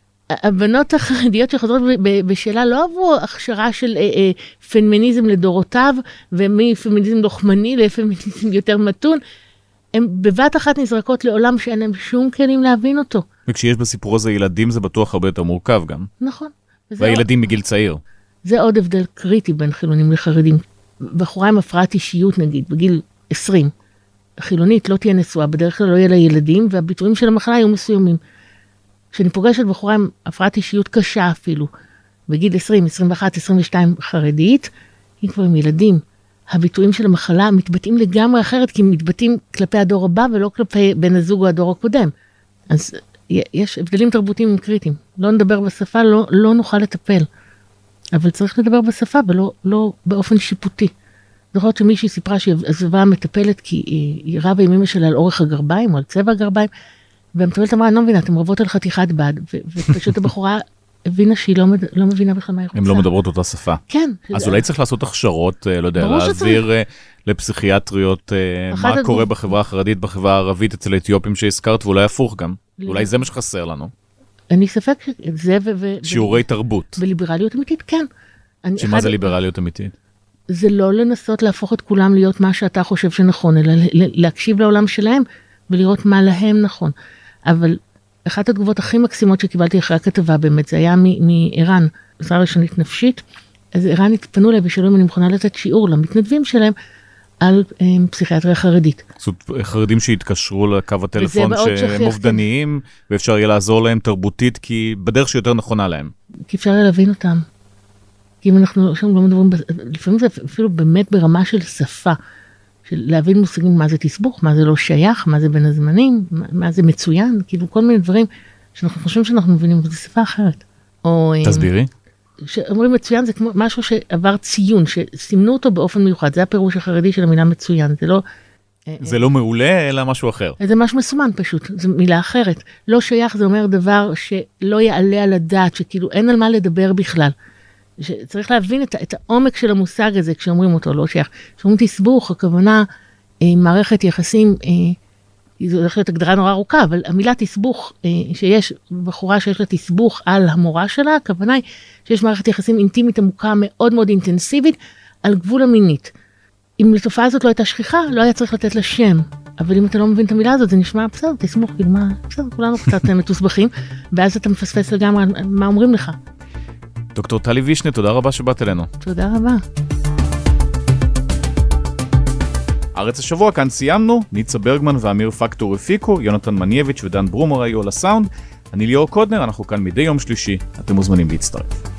הבנות החרדיות שחוזרות בשאלה לא עברו הכשרה של פמיניזם לדורותיו, ומפמיניזם לוחמני לפמיניזם יותר מתון, הן בבת אחת נזרקות לעולם שאין להם שום כלים להבין אותו. וכשיש בסיפור הזה ילדים זה בטוח הרבה יותר מורכב גם. נכון. והילדים מגיל צעיר. זה עוד הבדל קריטי בין חילונים לחרדים. בחורה עם הפרעת אישיות נגיד, בגיל 20, חילונית לא תהיה נשואה, בדרך כלל לא יהיה לה ילדים, והביטויים של המחלה היו מסוימים. כשאני פוגשת בחורה עם הפרעת אישיות קשה אפילו, בגיל 20, 21, 22 חרדית, היא כבר עם ילדים. הביטויים של המחלה מתבטאים לגמרי אחרת, כי הם מתבטאים כלפי הדור הבא, ולא כלפי בן הזוג או הדור הקודם. אז יש הבדלים תרבותיים קריטיים. לא נדבר בשפה, לא נוכל לטפל. אבל צריך לדבר בשפה, ולא באופן שיפוטי. זוכרת שמישהי סיפרה שהיא עזבה מטפלת, כי היא רבה עם אמא שלה על אורך הגרביים, או על צבע הגרביים, והמטפלת אמרה, אני לא מבינה, אתם רבות על חתיכת בד, ופשוט הבחורה הבינה שהיא לא מבינה בכלל מה היא רוצה. הן לא מדברות אותה שפה. כן. אז אולי צריך לעשות הכשרות, לא יודע, להעביר לפסיכיאטריות, מה קורה בחברה החרדית, בחברה הערבית, אצל האתיופים שהזכרת, ואולי הפוך גם. אולי זה מה שחסר לנו. אני ספק שזה שיעורי תרבות. וליברליות אמיתית, כן. שמה זה ליברליות אמיתית? זה לא לנסות להפוך את כולם להיות מה שאתה חושב שנכון, אלא להקשיב לעולם שלהם ולראות מה להם נכון. אבל אחת התגובות הכי מקסימות שקיבלתי אחרי הכתבה באמת, זה היה מאיראן, עזרה ראשונית נפשית, אז איראן התפנו אליי ושאלו אם אני מוכנה לתת שיעור למתנדבים שלהם על פסיכיאטריה חרדית. זאת חרדים שהתקשרו לקו הטלפון שהם אובדניים, ואפשר יהיה לעזור להם תרבותית, כי בדרך שיותר נכונה להם. כי אפשר להבין אותם. כי אם אנחנו לא מדברים, לפעמים זה אפילו באמת ברמה של שפה, של להבין מושגים מה זה תסבוך, מה זה לא שייך, מה זה בין הזמנים, מה זה מצוין, כאילו כל מיני דברים שאנחנו חושבים שאנחנו מבינים, וזה שפה אחרת. תסבירי. שאומרים מצוין זה כמו משהו שעבר ציון, שסימנו אותו באופן מיוחד, זה הפירוש החרדי של המילה מצוין, זה לא... זה לא מעולה, אלא משהו אחר. זה משהו מסומן פשוט, זו מילה אחרת. לא שייך זה אומר דבר שלא יעלה על הדעת, שכאילו אין על מה לדבר בכלל. שצריך להבין את העומק של המושג הזה כשאומרים אותו, לא שייך. כשאומרים תסבוך, הכוונה מערכת יחסים, זו הולכת להיות הגדרה נורא ארוכה, אבל המילה תסבוך, שיש בחורה שיש לה תסבוך על המורה שלה, הכוונה היא שיש מערכת יחסים אינטימית עמוקה מאוד מאוד אינטנסיבית, על גבול המינית. אם לתופעה הזאת לא הייתה שכיחה, לא היה צריך לתת לה שם. אבל אם אתה לא מבין את המילה הזאת, זה נשמע בסדר, תסבוך, כאילו מה, בסדר, כולנו קצת מתוסבכים, ואז אתה מפספס לגמרי מה אומרים לך. דוקטור טלי וישנה, תודה רבה שבאת אלינו. תודה רבה. ארץ השבוע כאן סיימנו, ניצה ברגמן ואמיר פקטור הפיקו, יונתן מנייביץ' ודן ברומר היו על הסאונד. אני ליאור קודנר, אנחנו כאן מדי יום שלישי, אתם מוזמנים להצטרף.